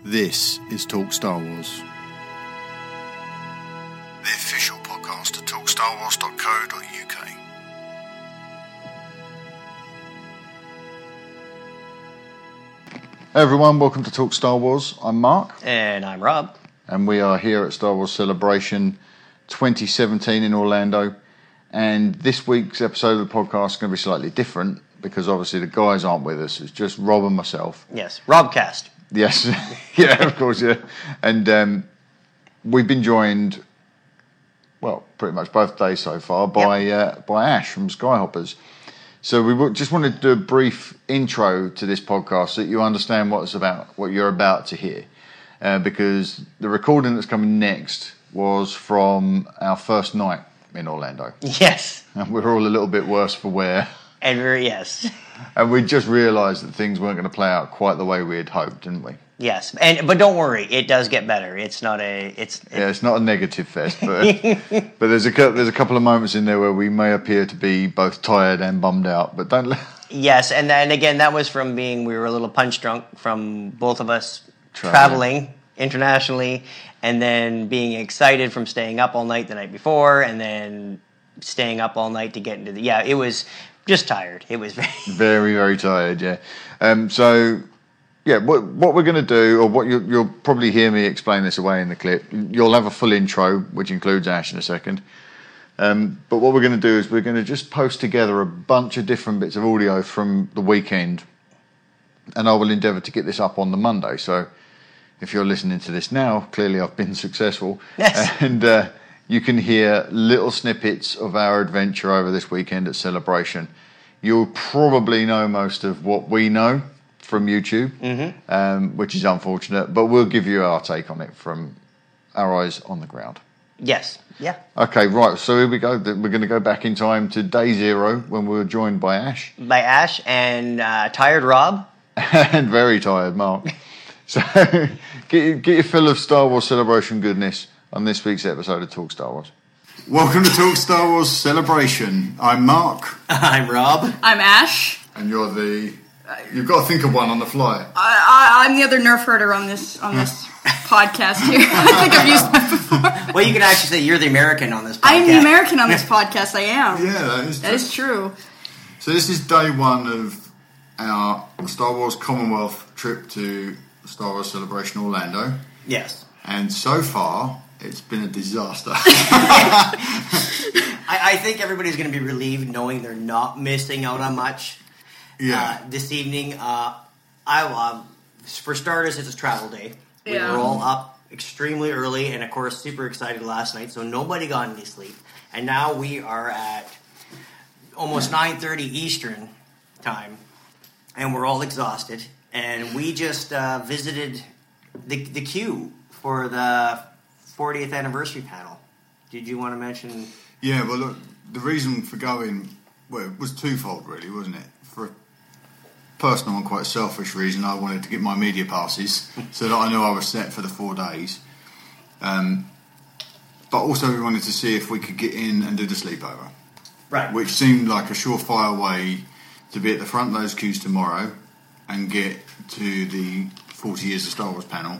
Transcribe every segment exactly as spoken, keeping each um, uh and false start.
This is Talk Star Wars, the official podcast of talk star wars dot co dot u k. Hey everyone, welcome to Talk Star Wars. I'm Mark. And I'm Rob. And we are here at Star Wars Celebration twenty seventeen in Orlando. And this week's episode of the podcast is going to be slightly different because obviously the guys aren't with us. It's just Rob and myself. Yes, Robcast. Yes, yeah, of course, yeah. And um, we've been joined, well, pretty much both days so far by yep. uh, by Ash from Skyhoppers. So we w- just wanted to do a brief intro to this podcast so that you understand what it's about, what you're about to hear. Uh, because the recording that's coming next was from our first night in Orlando. Yes. And we were all a little bit worse for wear. And we're, yes. And we just realised that things weren't going to play out quite the way we had hoped, didn't we? Yes, and but don't worry, it does get better. It's not a it's it, yeah, it's not a negative fest, but but there's a there's a couple of moments in there where we may appear to be both tired and bummed out, but don't. Yes, and then again, that was from being we were a little punch drunk from both of us Traveling. traveling internationally, and then being excited from staying up all night the night before, and then staying up all night to get into the yeah, it was. Just tired. It was very, very, very tired. Yeah. Um. So, yeah. What what we're going to do, or what you, you'll probably hear me explain this away in the clip. You'll have a full intro, which includes Ash in a second. Um. But what we're going to do is we're going to just post together a bunch of different bits of audio from the weekend, and I will endeavour to get this up on the Monday. So, if you're listening to this now, clearly I've been successful. Yes. And. Uh, You can hear little snippets of our adventure over this weekend at Celebration. You'll probably know most of what we know from YouTube, mm-hmm. um, which is unfortunate, but we'll give you our take on it from our eyes on the ground. Yes, yeah. Okay, right, so here we go. We're going to go back in time to day zero when we were joined by Ash. By Ash and uh, tired Rob. And very tired Mark. So get, get your fill of Star Wars Celebration goodness on this week's episode of Talk Star Wars. Welcome to Talk Star Wars Celebration. I'm Mark. I'm Rob. I'm Ash. And you're the... You've got to think of one on the fly. I, I, I'm the other nerf herder on this on this podcast here. I think I've used that before. Well, you can actually say you're the American on this podcast. I'm the American on this podcast, I am. Yeah, that is true. That is true. So this is day one of our Star Wars Commonwealth trip to Star Wars Celebration Orlando. Yes. And so far... it's been a disaster. I, I think everybody's going to be relieved knowing they're not missing out on much. Yeah. Uh, this evening, uh, I uh, for starters, it's a travel day. We Yeah. were all up extremely early, and of course, super excited last night. So nobody got any sleep, and now we are at almost nine thirty Eastern time, and we're all exhausted. And we just uh, visited the the queue for the fortieth anniversary panel. Did you want to mention? Yeah, well, look, the reason for going, well, it was twofold, really, wasn't it? For a personal and quite selfish reason, I wanted to get my media passes so that I knew I was set for the four days. Um, but also we wanted to see if we could get in and do the sleepover. Right. Which seemed like a surefire way to be at the front of those queues tomorrow and get to the forty Years of Star Wars panel.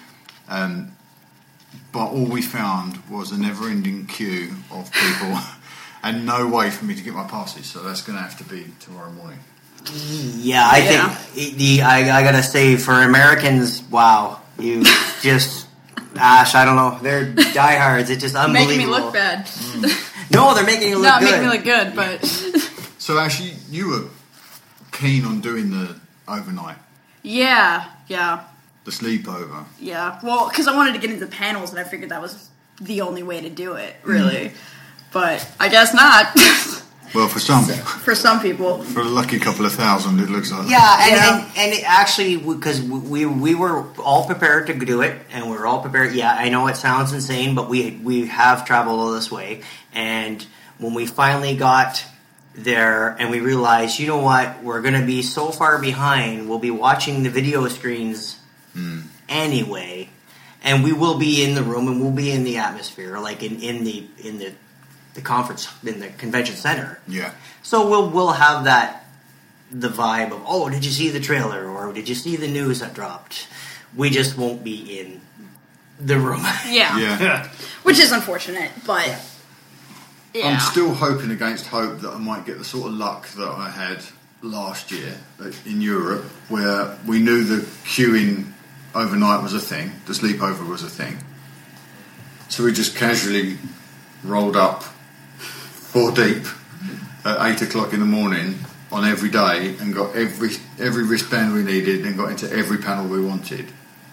Um, But all we found was a never-ending queue of people and no way for me to get my passes. So that's going to have to be tomorrow morning. Yeah, I Yeah. think the I, I gotta say for Americans, wow, you just Ash, I don't know, they're diehards. It's just unbelievable. Making me look bad. Mm. No, they're making you look Not good. making me look good, but... So actually, you were keen on doing the overnight, yeah, yeah, the sleepover. yeah. Well, because I wanted to get into the panels, and I figured that was the only way to do it, really. Mm. But I guess not. Well, for some, For some people. for a lucky couple of thousand, it looks like. Yeah, and, Yeah. and, and it actually, because we we were all prepared to do it, and we were all prepared. Yeah, I know it sounds insane, but we we have traveled all this way, and when we finally got there, and we realized, you know what, we're going to be so far behind. We'll be watching the video screens mm. anyway, and we will be in the room, and we'll be in the atmosphere, like in, in the in the. the conference in the convention center. Yeah. So we'll we'll have that the vibe of, oh, did you see the trailer, or did you see the news that dropped? We just won't be in the room. Yeah. Yeah. Which is unfortunate, but yeah. I'm still hoping against hope that I might get the sort of luck that I had last year in Europe, where we knew the queuing overnight was a thing, the sleepover was a thing. So we just casually rolled up four deep at eight o'clock in the morning on every day and got every every wristband we needed and got into every panel we wanted.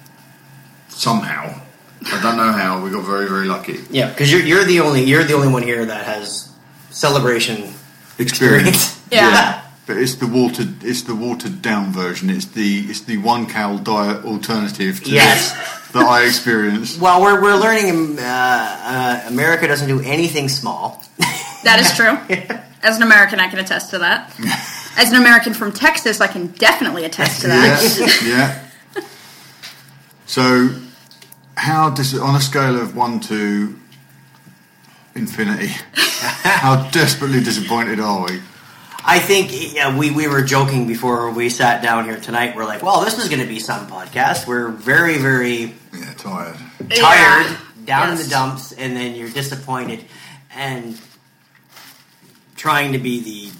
Somehow. I don't know how. We got very, very lucky. Yeah, because you're you're the only you're the only one here that has celebration experience. Yeah. yeah. But it's the watered it's the watered down version. It's the it's the one cow diet alternative to Yes. that I experienced. Well, we're we're learning. Uh, uh, America doesn't do anything small. That is true. As an American, I can attest to that. As an American from Texas, I can definitely attest to that. Yeah. yeah. So, how does it, on a scale of one to infinity, how desperately disappointed are we? I think yeah, we, we were joking before we sat down here tonight. We're like, well, this is going to be some podcast. We're very, very yeah, tired. tired, Yeah. down Yes. in the dumps, and then you're disappointed and trying to be the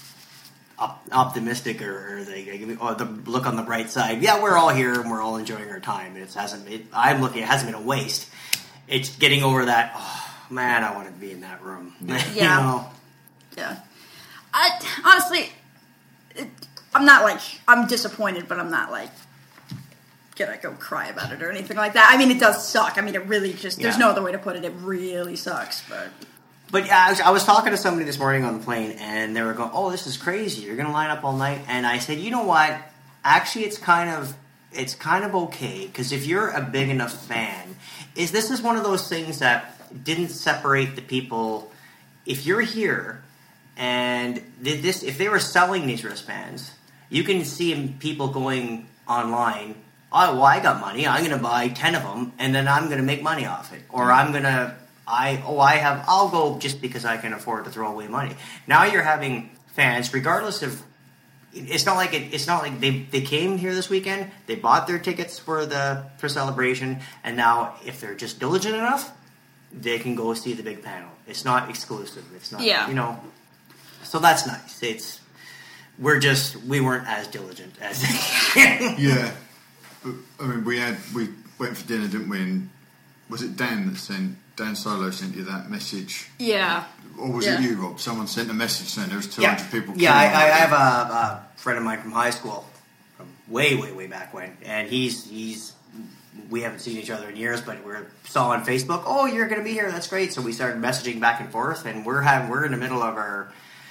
op- optimistic or, or, the, or the look on the bright side. Yeah, we're all here and we're all enjoying our time. It hasn't. It, I'm looking. It hasn't been a waste. It's getting over that. Oh man, I want to be in that room. Yeah. you know? Yeah. I, honestly, it, I'm not like, I'm disappointed, but I'm not like, gonna go cry about it or anything like that. I mean, it does suck. I mean, it really just, there's Yeah. no other way to put it. It really sucks, but. But yeah, I was, I was talking to somebody this morning on the plane, and they were going, "Oh, this is crazy. You're going to line up all night." And I said, "You know what? Actually, it's kind of it's kind of okay, because if you're a big enough fan, is this is one of those things that didn't separate the people. If you're here, and did this, if they were selling these wristbands, you can see people going online. Oh, well, I got money. I'm going to buy ten of them, and then I'm going to make money off it, or I'm going to." I oh I have I'll go just because I can afford to throw away money. Now you're having fans, regardless of it's not like it, it's not like they they came here this weekend, they bought their tickets for the for celebration, and now if they're just diligent enough, they can go see the big panel. It's not exclusive. It's not Yeah. you know. So that's nice. It's we're just we weren't as diligent as Yeah. But, I mean, we had we went for dinner, didn't we? And was it Dan that sent? Dan Solo sent you that message. Yeah. Or was Yeah. it you, Rob? Someone sent a message saying there was two yeah hundred people. yeah. I, queuing. I I have a, a friend of mine from high school, from way way way back when, and he's he's we haven't seen each other in years, but we saw on Facebook. Oh, you're going to be here. That's great. So we started messaging back and forth, and we're having we're in the middle of our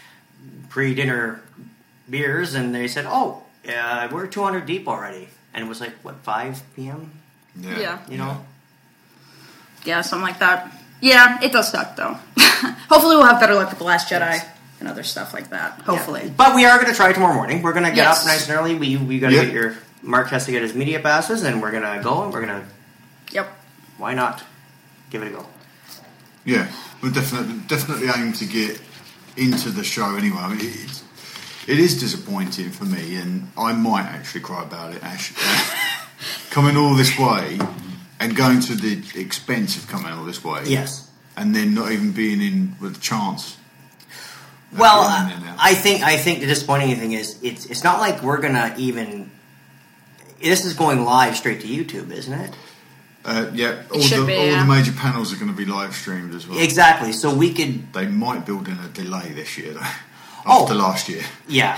pre-dinner beers, and they said, "Oh, uh, we're two hundred deep already," and it was like what five p.m. Yeah. Yeah. You know. Yeah, something like that. Yeah, it does suck, though. Hopefully we'll have better luck with The Last Jedi Yes. and other stuff like that. Hopefully. Yeah. But we are going to try tomorrow morning. We're going to get Yes. up nice and early. We we got to Yep. get your Mark has to get his media passes, and we're going to go, and we're going to Yep. why not give it a go. Yeah, we'll definitely definitely aim to get into the show anyway. I mean, it's, it is disappointing for me, and I might actually cry about it. Ash, coming all this way and going to the expense of coming all this way, Yes. and then not even being in with a chance. of Well, getting in there now. I think I think the disappointing thing is it's it's not like we're going to even. This is going live straight to YouTube, isn't it? Uh, yeah, all, should the, be, all yeah. the major panels are going to be live streamed as well. Exactly. So we could. They might build in a delay this year, though, Oh. after last year. Yeah.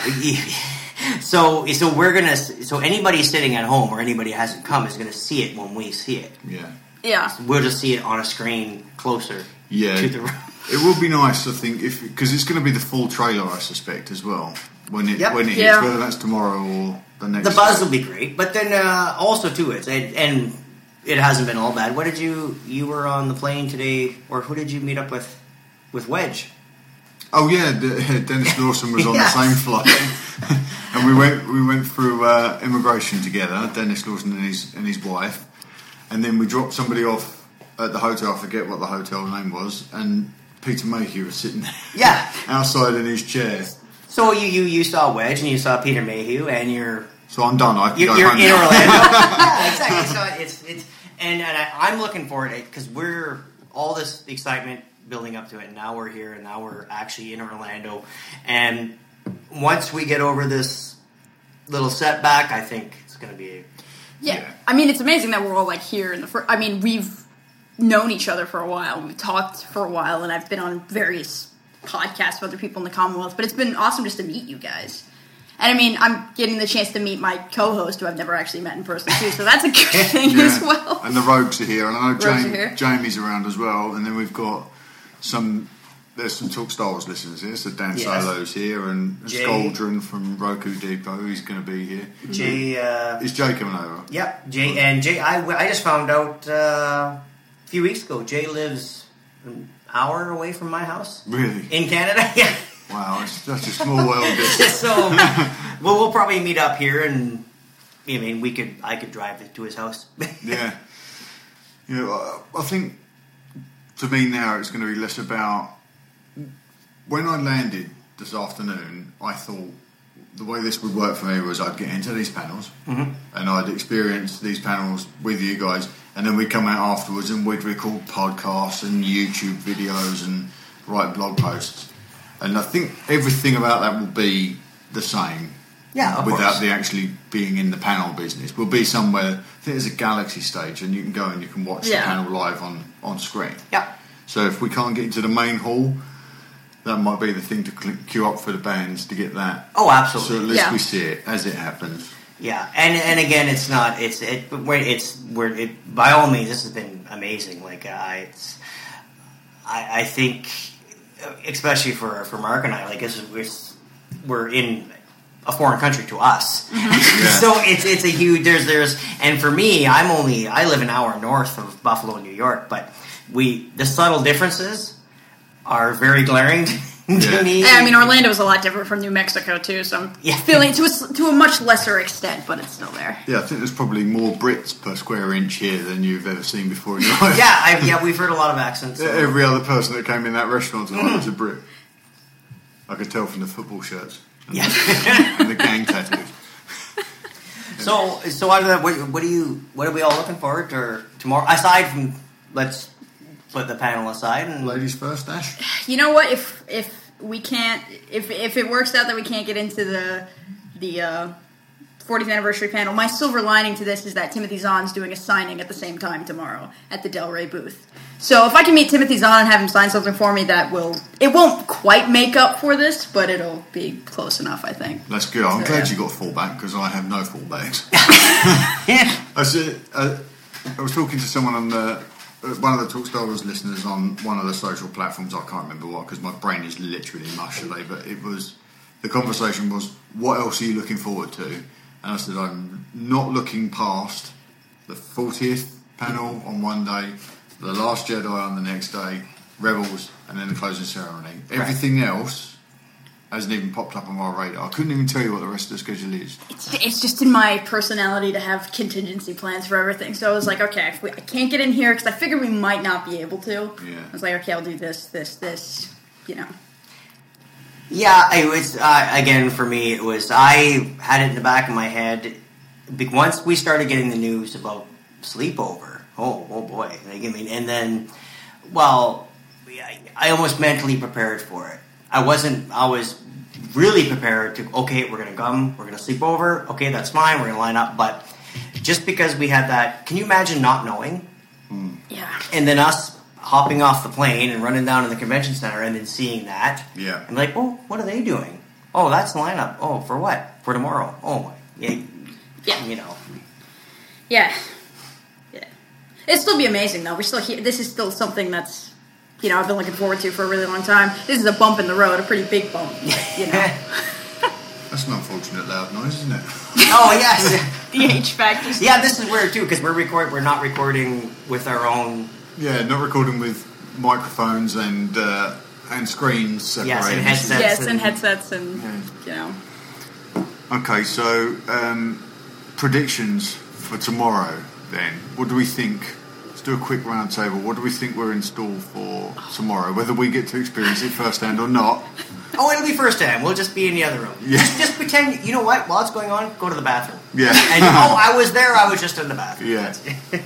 So so we're gonna so anybody sitting at home or anybody who hasn't come is gonna see it when we see it. Yeah. Yeah. We'll just see it on a screen closer Yeah, to the room. it will be nice, I think, if because it's going to be the full trailer, I suspect, as well when it Yep. when it Yeah. hits, whether that's tomorrow or the next. The buzz day. will be great, but then uh, also too, it's and, and it hasn't been all bad. What did you you were on the plane today, or who did you meet up with with Wedge? Oh yeah, the, Dennis Lawson was on Yes. the same flight, and we went we went through uh, immigration together. Dennis Lawson and his and his wife, and then we dropped somebody off at the hotel. I forget what the hotel name was, and Peter Mayhew was sitting there Yeah. outside in his chair. So you, you you saw Wedge and you saw Peter Mayhew and you're So I'm done. I can you're, go you're home in now. Orlando. Yeah, exactly. it's it's and, and I, I'm looking forward to it because we're all this excitement building up to it, and now we're here, and now we're actually in Orlando, and once we get over this little setback, I think it's going to be. Yeah. yeah, I mean, it's amazing that we're all like here in the. Fir- I mean, we've known each other for a while. We've talked for a while, and I've been on various podcasts with other people in the Commonwealth. But it's been awesome just to meet you guys. And I mean, I'm getting the chance to meet my co-host, who I've never actually met in person too. So that's a good thing yeah. as well. And the Rogues are here, and I know Rogues Jamie, are here. Jamie's around as well. And then we've got some. There's some Talk Star Wars listeners here. So Dan Yes. Solo's here, and Jay. Skoldron from Roku Depot. He's going to be here. Jay. Uh, Is Jay coming over? Yep, Jay and Jay. I, I just found out uh, a few weeks ago. Jay lives an hour away from my house Really? in Canada. Yeah. Wow, it's such a small world. So, well, we'll probably meet up here, and I mean, we could. I could drive to his house. Yeah. You know, I, I think to me now it's going to be less about. When I landed this afternoon, I thought the way this would work for me was I'd get into these panels Mm-hmm. and I'd experience these panels with you guys, and then we'd come out afterwards and we'd record podcasts and YouTube videos and write blog posts. And I think everything about that will be the same. Yeah, of without course. the actually being in the panel business. We'll be somewhere, I think there's a Galaxy stage, and you can go and you can watch Yeah. the panel live on, on screen. Yeah. So if we can't get into the main hall, that might be the thing to cl- queue up for the bands to get that. Oh, absolutely. So at least Yeah. we see it as it happens. Yeah, and and again, it's not. It's it. We're, it's we're it, by all means. This has been amazing. Like I, it's, I, I think, especially for for Mark and I, like this is we're we're in a foreign country to us. Yeah. So it's it's a huge. There's there's and for me, I'm only I live an hour north of Buffalo, New York, but we the subtle differences are very glaring to Yeah. me. Yeah, I mean, Orlando is a lot different from New Mexico too, so I'm Yeah. feeling to a, to a much lesser extent, but it's still there. Yeah, I think there's probably more Brits per square inch here than you've ever seen before in your life. Yeah, I, yeah, we've heard a lot of accents. so- Every other person that came in that restaurant tonight was a Brit. I could tell from the football shirts and, Yeah. and the gang tattoos. So, so what, are the, what, what do you? What are we all looking forward to tomorrow? Aside from, let's put the panel aside and Ladies first, Ash. You know what? If if we can't, if if it works out that we can't get into the the uh, fortieth anniversary panel, my silver lining to this is that Timothy Zahn's doing a signing at the same time tomorrow at the Del Rey booth. So if I can meet Timothy Zahn and have him sign something for me, that will it won't quite make up for this, but it'll be close enough, I think. That's good. I'm So, glad yeah. you got fullback because I have no fullbacks. yeah, I said, uh, I was talking to someone on the uh, one of the Talk Star Wars listeners on one of the social platforms. I can't remember what because my brain is literally mush today. But it was the conversation was, "What else are you looking forward to?" And I said, "I'm not looking past the fortieth panel on one day, the Last Jedi on the next day, Rebels, and then the closing ceremony. Everything else." Hasn't even popped up on my radar. I couldn't even tell you what the rest of the schedule is. It's, it's just in my personality to have contingency plans for everything. So I was like, okay, if we, I can't get in here because I figured we might not be able to. Yeah. I was like, okay, I'll do this, this, this, you know. yeah. It was uh, again for me. It was I had it in the back of my head. Be- Once we started getting the news about sleepover, oh, oh boy! Like, I mean, and then, well, I, I almost mentally prepared for it. I wasn't. I was really prepared to. Okay, we're gonna come. We're gonna sleep over. Okay, that's fine. We're gonna line up. But just because we had that, can you imagine not knowing? Yeah. And then us hopping off the plane and running down to the convention center and then seeing that. Yeah. And like, oh, what are they doing? Oh, that's the lineup. Oh, for what? For tomorrow. Oh, yeah. Yeah. You know. Yeah. Yeah. It'll still be amazing, though. We're still here. This is still something that's, you know, I've been looking forward to for a really long time. This is a bump in the road, a pretty big bump, but, you know. That's an unfortunate loud noise, isn't it? Oh, yes. The H factor. Yeah, this is weird, too, because we're record. We're not recording with our own... Yeah, not recording with microphones and uh, and screens separated. Yes, and headsets. Yes, and and- headsets and, you know. Okay, so um, predictions for tomorrow then. What do we think is do a quick round table. What do we think we're in store for tomorrow? Whether we get to experience it firsthand or not. Oh, it'll be first hand. We'll just be in the other room. Yeah. Just, just pretend, you know what, while it's going on, go to the bathroom. Yeah. And, oh, I was there, I was just in the bathroom. Yeah.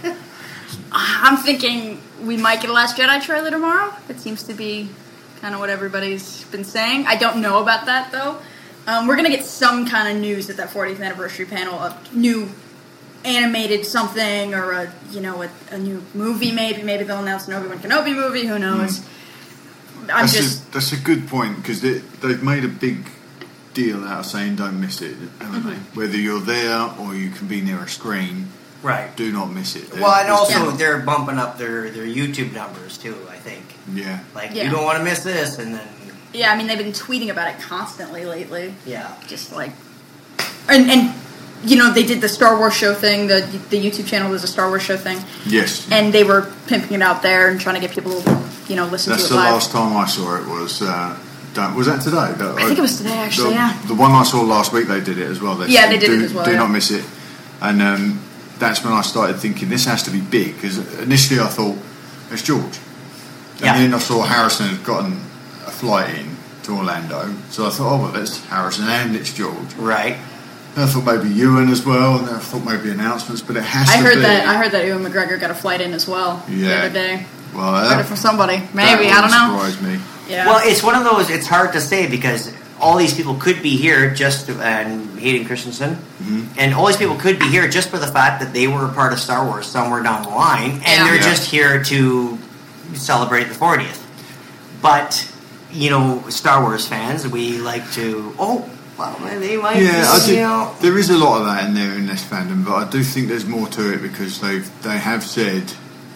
I'm thinking we might get a Last Jedi trailer tomorrow. It seems to be kind of what everybody's been saying. I don't know about that, though. Um, we're going to get some kind of news at that fortieth anniversary panel, a new animated something, or a, you know, a, a new movie maybe. Maybe they'll announce an Obi-Wan Kenobi movie, who knows. Mm. I'm that's just... A, that's a good point, because they, they've made a big deal out of saying don't miss it, haven't Mm-hmm. they? Whether you're there or you can be near a screen, right? Do not miss it. Well, and also yeah. they're bumping up their, their YouTube numbers too, I think. Yeah. Like, yeah. you don't want to miss this, and then... Yeah, I mean, they've been tweeting about it constantly lately. Yeah. Just like... And, and you know, they did the Star Wars show thing, the the YouTube channel was a Star Wars show thing. Yes. And they were pimping it out there and trying to get people to, you know, listen That's to it the live. last time I saw it was... Uh, Don't, was that today? The, I think it was today, actually, the, yeah. The one I saw last week, they did it as well. They Yeah, said, they did do, it as well, Do yeah. not miss it. And um, that's when I started thinking, this has to be big, because initially I thought, it's George. And Yeah. then I saw Harrison had gotten a flight in to Orlando, so I thought, oh, well, that's Harrison and it's George. Right. And I thought maybe Ewan as well, and then I thought maybe announcements, but it has I to heard be. that I heard that Ewan McGregor got a flight in as well the Yeah. other day. Well, Heard that, it from somebody. that Maybe, I don't know. wouldn't surprise me. Yeah. Well, it's one of those, it's hard to say, because all these people could be here just, to, and Hayden Christensen, Mm-hmm. and all these people could be here just for the fact that they were a part of Star Wars somewhere down the line, and Yeah. they're Yeah. just here to celebrate the fortieth. But, you know, Star Wars fans, we like to, oh, well, they might Yeah, I be, do, you know. there is a lot of that in there in this fandom, but I do think there's more to it, because they've they have said,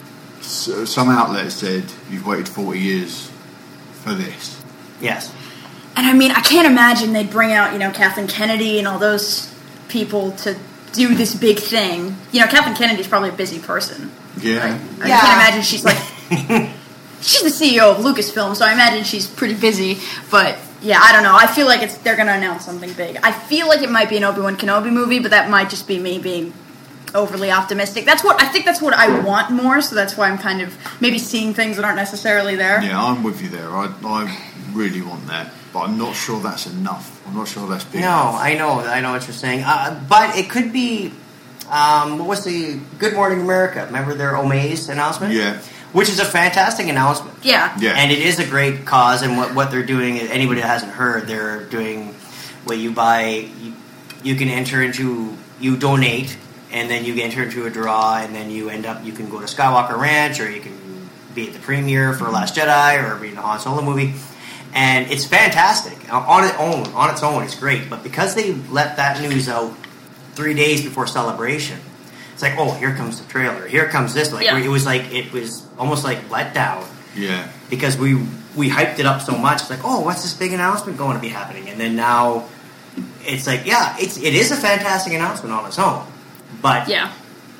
so, some outlets said, you've waited forty years for this. Yes. And I mean, I can't imagine they'd bring out, you know, Kathleen Kennedy and all those people to do this big thing. You know, Kathleen Kennedy's probably a busy person. Yeah. I Yeah. can't imagine she's like... she's the C E O of Lucasfilm, so I imagine she's pretty busy. But, yeah, I don't know. I feel like it's they're going to announce something big. I feel like it might be an Obi-Wan Kenobi movie, but that might just be me being overly optimistic. That's what I think that's what I want more, so that's why I'm kind of maybe seeing things that aren't necessarily there. Yeah, I'm with you there. I, I really want that, but I'm not sure that's enough. I'm not sure that's big No, enough. I know, I know what you're saying. Uh, but it could be, um, what was the Good Morning America? Remember their Omaze announcement? Yeah. Which is a fantastic announcement. Yeah. Yeah. And it is a great cause, and what, what they're doing, anybody that hasn't heard, they're doing where you buy, you, you can enter into, you donate, and then you enter into a draw, and then you end up, you can go to Skywalker Ranch, or you can be at the premiere for Last Jedi, or be in the Han Solo movie. And it's fantastic. On its own, on its own, it's great. But because they let that news out three days before Celebration, it's like, oh, here comes the trailer. Here comes this. Like Yeah. it was like it was almost like letdown Yeah. because we we hyped it up so much. It's like, oh, what's this big announcement going to be happening? And then now it's like, yeah, it's it is a fantastic announcement on its own, but Yeah.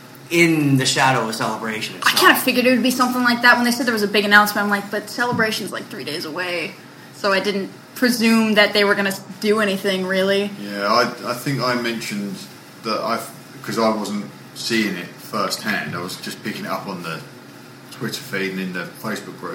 in the shadow of Celebration, it's I not. kind of figured it would be something like that when they said there was a big announcement. I'm like, but Celebration's like three days away, so I didn't presume that they were going to do anything really. Yeah, I, I think I mentioned that I, because I wasn't seeing it firsthand, I was just picking it up on the Twitter feed and in the Facebook group.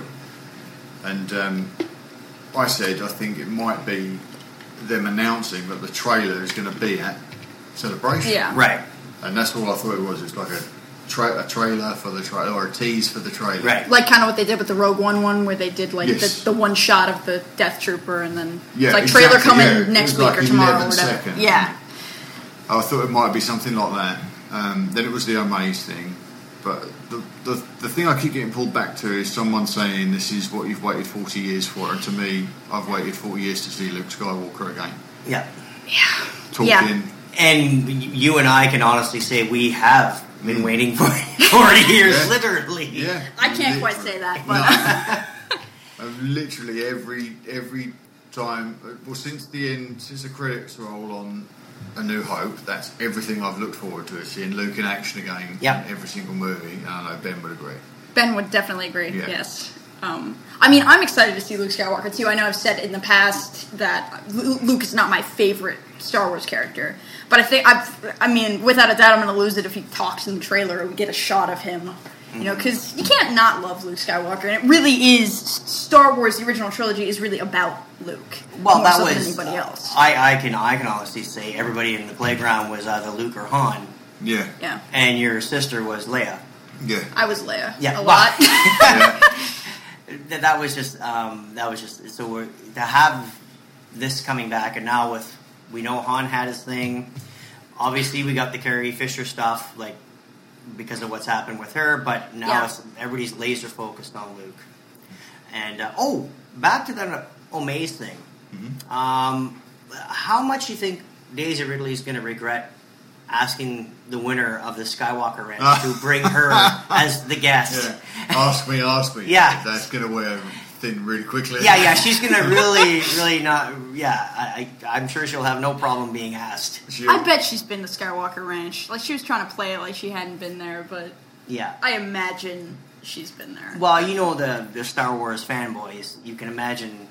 And um, I said I think it might be them announcing that the trailer is going to be at Celebration. Yeah. Right, And that's all I thought it was. It's like a, tra- a trailer for the trailer, or a tease for the trailer. right. Like kind of what they did with the Rogue One one, where they did like Yes. the, the one shot of the Death Trooper, and then Yeah, it's like exactly, trailer coming yeah. It next was week like or tomorrow or eleven whatever. seconds. Yeah. I thought it might be something like that. Um, then it was the Omaze thing. But the, the the thing I keep getting pulled back to is someone saying this is what you've waited forty years for. And to me, I've waited forty years to see Luke Skywalker again. Yeah. Talking. Yeah. And you and I can honestly say we have been waiting for forty years, Yeah. literally. Yeah. I can't quite say that, but No. I've literally every every time, well, since the end, since the credits roll on A New Hope, that's everything I've looked forward to, seeing Luke in action again Yep. in every single movie. And I know Ben would agree. Ben would definitely agree. Yeah. Yes. Um, I mean, I'm excited to see Luke Skywalker too. I know I've said in the past that Lu- Luke is not my favorite Star Wars character, but I think I've, I mean, without a doubt, I'm going to lose it if he talks in the trailer or we get a shot of him You know, because you can't not love Luke Skywalker, and it really is. Star Wars, the original trilogy, is really about Luke. Well, more that so was than anybody else. I, I can I can honestly say everybody in the playground was either Luke or Han, Yeah. Yeah, and your sister was Leia. Yeah. I was Leia. Yeah, a well- lot. Yeah. That, that was just um, that was just so we're, to have this coming back, and now with we know Han had his thing. Obviously, we got the Carrie Fisher stuff, like because of what's happened with her. But now Yeah. it's, everybody's laser focused on Luke. And uh, oh, back to the Omaze thing. Mm-hmm. Um, how much do you think Daisy Ridley is going to regret asking the winner of the Skywalker Ranch to bring her as the guest? Yeah. Ask me, ask me. Yeah. That's going to wear thin really quickly. Yeah, yeah, she's gonna really, really not. Yeah, I, I, I'm sure she'll have no problem being asked. She- I bet she's been to Skywalker Ranch. Like, she was trying to play it like she hadn't been there, but Yeah. I imagine she's been there. Well, you know the the Star Wars fanboys. You can imagine.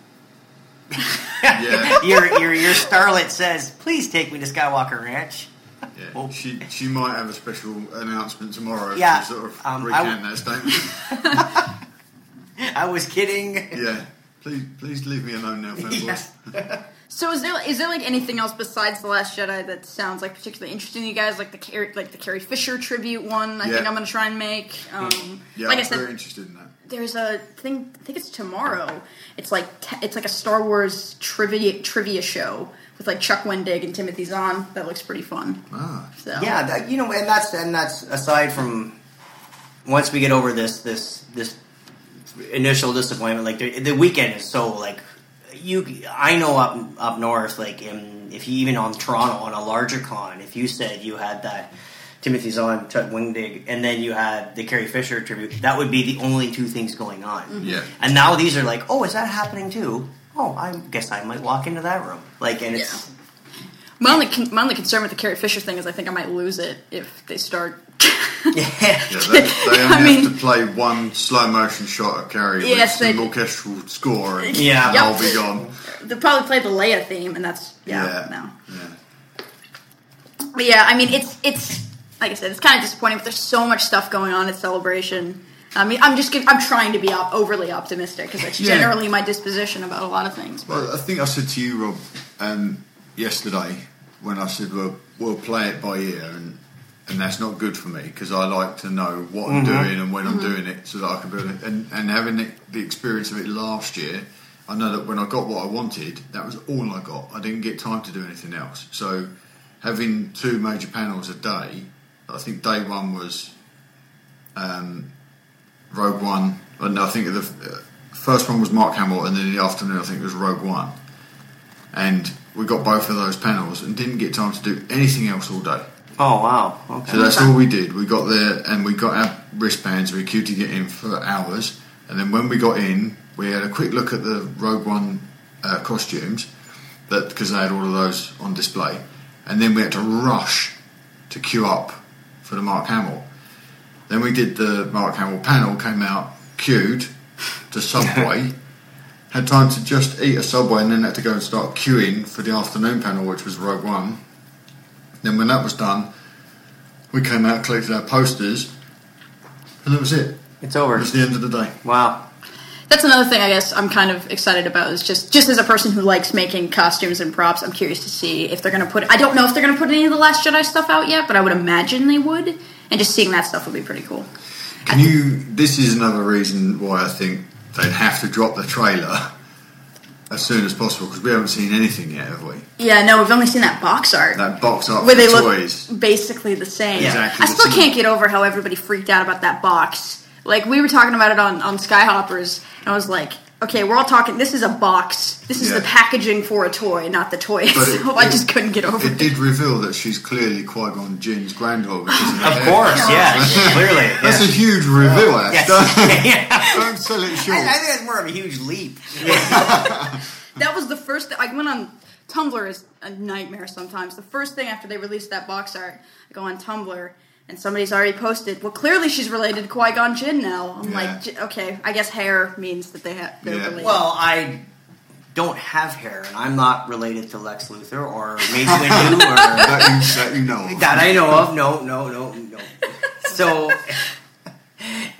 Yeah. your your your starlet says, "Please take me to Skywalker Ranch." Yeah. Oh. She she might have a special announcement tomorrow Yeah, to sort of um, I recant w- that statement. I was kidding. Yeah. Please please leave me alone now, fanboys. Yeah. So is there is there like anything else besides The Last Jedi that sounds like particularly interesting to you guys? Like the Car- like the Carrie Fisher tribute one. I Yeah. think I'm going to try and make. Um, Yeah, like I I'm said, very interested in that. there's a thing. I think it's tomorrow. It's like te- it's like a Star Wars trivia trivia show with like Chuck Wendig and Timothy Zahn. That looks pretty fun. Ah. So Yeah, that, you know, and that's and that's aside from once we get over this this this initial disappointment. Like the, the weekend is so like you. I know up up north, like in, if you even on Toronto on a larger con, if you said you had that Timothy Zahn, Chuck Wendig, and then you had the Carrie Fisher tribute, that would be the only two things going on. Yeah. And now these are like, oh, is that happening too? Oh, I guess I might walk into that room. Like, and it's. My only con- my only concern with the Carrie Fisher thing is I think I might lose it if they start. Yeah. Yeah, they, they only I mean- have to play one slow motion shot of Carrie Yes, with they some do. orchestral score, and Yeah. Yep. I'll be gone. They'll probably play the Leia theme, and that's yeah, Yeah. no. Yeah. But yeah, I mean, it's it's like I said, it's kind of disappointing. But there's so much stuff going on at Celebration. I mean, I'm just give, I'm trying to be op- overly optimistic because that's Yeah. generally my disposition about a lot of things. But Well, I think I said to you, Rob, um, yesterday when I said, "Well, we'll play it by ear," and and that's not good for me because I like to know what I'm doing and when I'm doing it so that I can build it. And and having the, the experience of it last year, I know that when I got what I wanted, that was all I got. I didn't get time to do anything else. So having two major panels a day, I think day one was um, Rogue One, and I think the uh, first one was Mark Hamill, and then in the afternoon I think it was Rogue One. And we got both of those panels and didn't get time to do anything else all day. Oh wow. Okay. So that's all we did. We got there and we got our wristbands. We queued to get in for hours, and then when we got in, we had a quick look at the Rogue One uh, costumes, that because they had all of those on display, and then we had to rush to queue up for the Mark Hamill. Then we did the Mark Hamill panel, came out, queued to Subway, had time to just eat a Subway, and then had to go and start queuing for the afternoon panel, which was Rogue One. Then when that was done, we came out, collected our posters, and that was it. It's It over. was the end of the day. Wow. that's another thing I guess I'm kind of excited about is just just as a person who likes making costumes and props, I'm curious to see if they're going to put. I don't know if they're going to put any of the Last Jedi stuff out yet, but I would imagine they would, and just seeing that stuff would be pretty cool. Can you? This is another reason why I think they'd have to drop the trailer as soon as possible because we haven't seen anything yet, have we? Yeah, no, we've only seen that box art. That box art where for they toys. look basically the same. Exactly I the still same. can't get over how everybody freaked out about that box. Like, we were talking about it on, on Skyhoppers, and I was like, okay, we're all talking, this is a box. This is Yeah. the packaging for a toy, not the toy But it- itself. I it- just couldn't get over It it. did reveal that she's clearly Qui-Gon Jinn's granddaughter. because of her Of hair. course, yeah, clearly. That's a yes. huge reveal, Ash. Yes. Don't, Yeah. don't sell it short. I, I think that's more of a huge leap. That was the first, I went on, Tumblr is a nightmare sometimes. The first thing after they released that box art, I go on Tumblr, and somebody's already posted, well, clearly she's related to Qui-Gon Jinn now. I'm Yeah. like, j- okay, I guess hair means that they have, they're Yeah. related. Well, I don't have hair, and I'm not related to Lex Luthor or Mace Windu or that, you, that you know of. that I know of. No, no, no, no. So,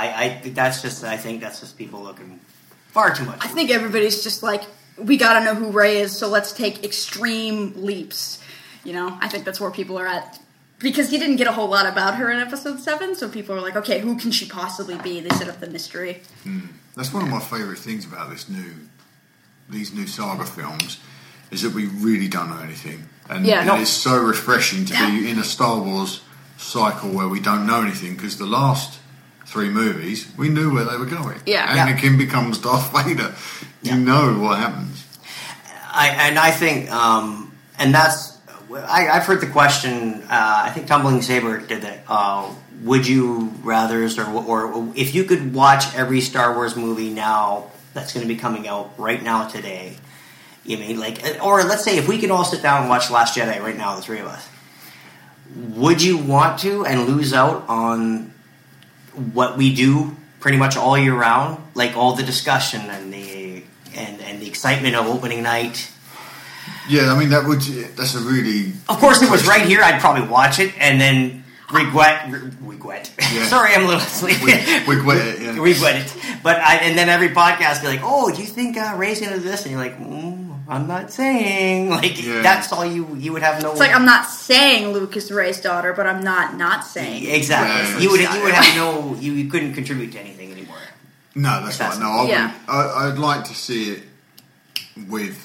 I, I that's just I think that's just people looking far too much. I think everybody's just like, we gotta know who Rey is, so let's take extreme leaps. You know, I think that's where people are at. Because you didn't get a whole lot about her in episode seven, so people are like, okay, who can she possibly be? They set up the mystery. Mm. That's one of my favourite things about this new, these new saga films, is that we really don't know anything. And, Yeah. and No. it's so refreshing to be in a Star Wars cycle where we don't know anything, because the last three movies, we knew where they were going. Yeah. Anakin becomes Darth Vader. You Yeah. know what happens. I, and I think, um, and that's, I, I've heard the question, uh, I think Tumbling Saber did that, uh, would you rather, or, or if you could watch every Star Wars movie now that's going to be coming out right now today, you mean, like, or let's say if we can all sit down and watch Last Jedi right now, the three of us, would you want to and lose out on what we do pretty much all year round? Like all the discussion and the, and, and the excitement of opening night? Yeah, I mean, that would that's a really... Of course, if it was right here, I'd probably watch it and then regret. Re- regret. Yeah. Sorry, I'm a little sleepy. We, we quit it, yeah. regret it. But I, and then every podcast be like, "Oh, do you think uh, Rey's into this?" And you're like, mm, "I'm not saying." Like Yeah. that's all you you would have no. It's like, I'm not saying Luke is Rey's daughter, but I'm not not saying. exactly. Yeah, you would exactly. you would have no you, you couldn't contribute to anything anymore. No, that's That's- right. No, I yeah. wouldn't- I, I'd like to see it with...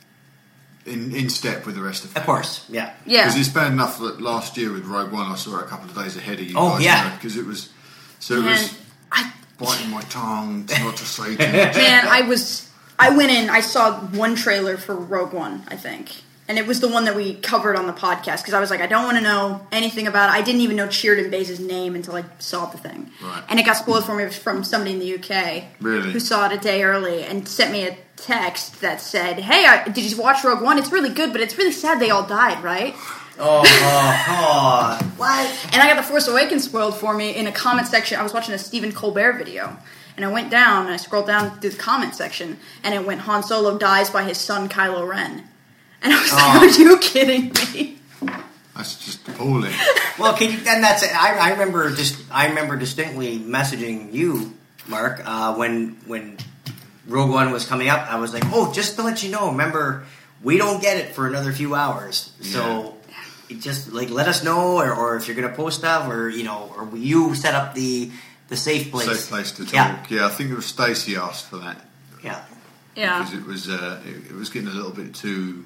In, in step with the rest of it. Of course, yeah. Yeah. Because it's bad enough that last year with Rogue One, I saw it a couple of days ahead of you Oh, guys. yeah. Because it was, so it Man, was I biting my tongue not to say too much. man, I was I went in. I saw one trailer for Rogue One, I think, and it was the one that we covered on the podcast because I was like, I don't want to know anything about it. I didn't even know Sheridan Baze's name until I saw the thing, Right. and it got spoiled for me from somebody in the U K Really? who saw it a day early and sent me a text that said, "Hey, I, did you watch Rogue One? It's really good, but it's really sad they all died, right?" Oh, oh, oh. What? And I got The Force Awakens spoiled for me in a comment section. I was watching a Stephen Colbert video, and I went down and I scrolled down through the comment section, and it went, Han Solo dies by his son Kylo Ren. And I was like, Oh. are you kidding me? That's just appalling. Well, can you? And that's it. I, I remember just. I remember distinctly messaging you, Mark, uh, when when Rogue One was coming up. I was like, "Oh, just to let you know, remember, we don't get it for another few hours. So, it just like let us know, or, or if you're going to post stuff, or you know, or you set up the the safe place. Safe place to talk. Yeah. Yeah, I think it was Stacey asked for that. Yeah. Yeah. Because it was, uh, it, it was getting a little bit too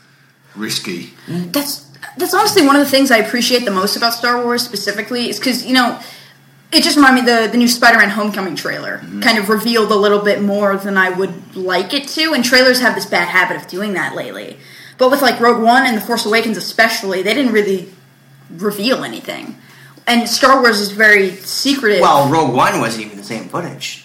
risky. That's that's honestly one of the things I appreciate the most about Star Wars specifically is because, you know, it just reminded me the the new Spider-Man Homecoming trailer Mm-hmm. kind of revealed a little bit more than I would like it to, and trailers have this bad habit of doing that lately. But with like Rogue One and The Force Awakens especially, they didn't really reveal anything. And Star Wars is very secretive. Well, Rogue One wasn't even the same footage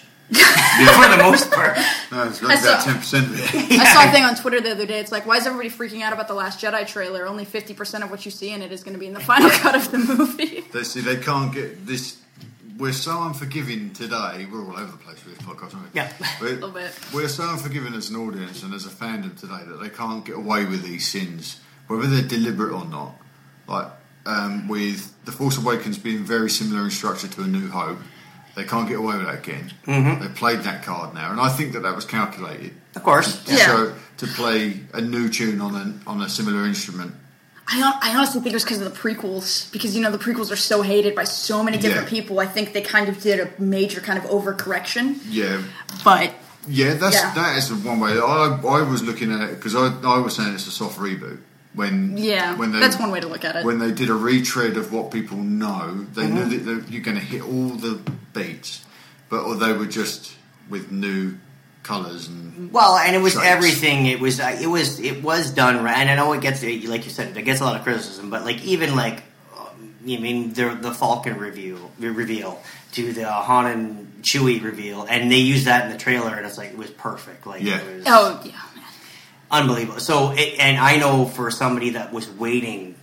for the most part. No, it's I like about saw- ten percent of it. I saw a thing on Twitter the other day. It's like, why is everybody freaking out about the Last Jedi trailer? Only fifty percent of what you see in it is going to be in the final cut of the movie. They see they can't get this. We're so unforgiving today. We're all over the place with this podcast, aren't we? Yeah. We're, little bit. We're so unforgiving as an audience and as a fandom today that they can't get away with these sins, whether they're deliberate or not. Like um, with The Force Awakens being very similar in structure to A New Hope, they can't get away with that again. Mm-hmm. They played that card now, and I think that that was calculated. Of course. To Yeah. show, to play a new tune on a, on a similar instrument. I, hon- I honestly think it was because of the prequels. Because, you know, the prequels are so hated by so many different Yeah. people. I think they kind of did a major kind of overcorrection. Yeah, But, Yeah, that's Yeah. that is the one way. I I was looking at it because I I was saying it's a soft reboot when yeah, when they, that's one way to look at it. when they did a retread of what people know. They Mm-hmm. knew that they- you're going to hit all the beats, but or they were just with new colours and Well, and it was Shapes. everything. It was uh, it was it was done right. And I know it gets, like you said, it gets a lot of criticism. But like even like, um, you mean the the Falcon review reveal to the Han and Chewie reveal, and they used that in the trailer, and it's like it was perfect. Like Yeah. it was oh, yeah. unbelievable. So, it, and I know for somebody that was waiting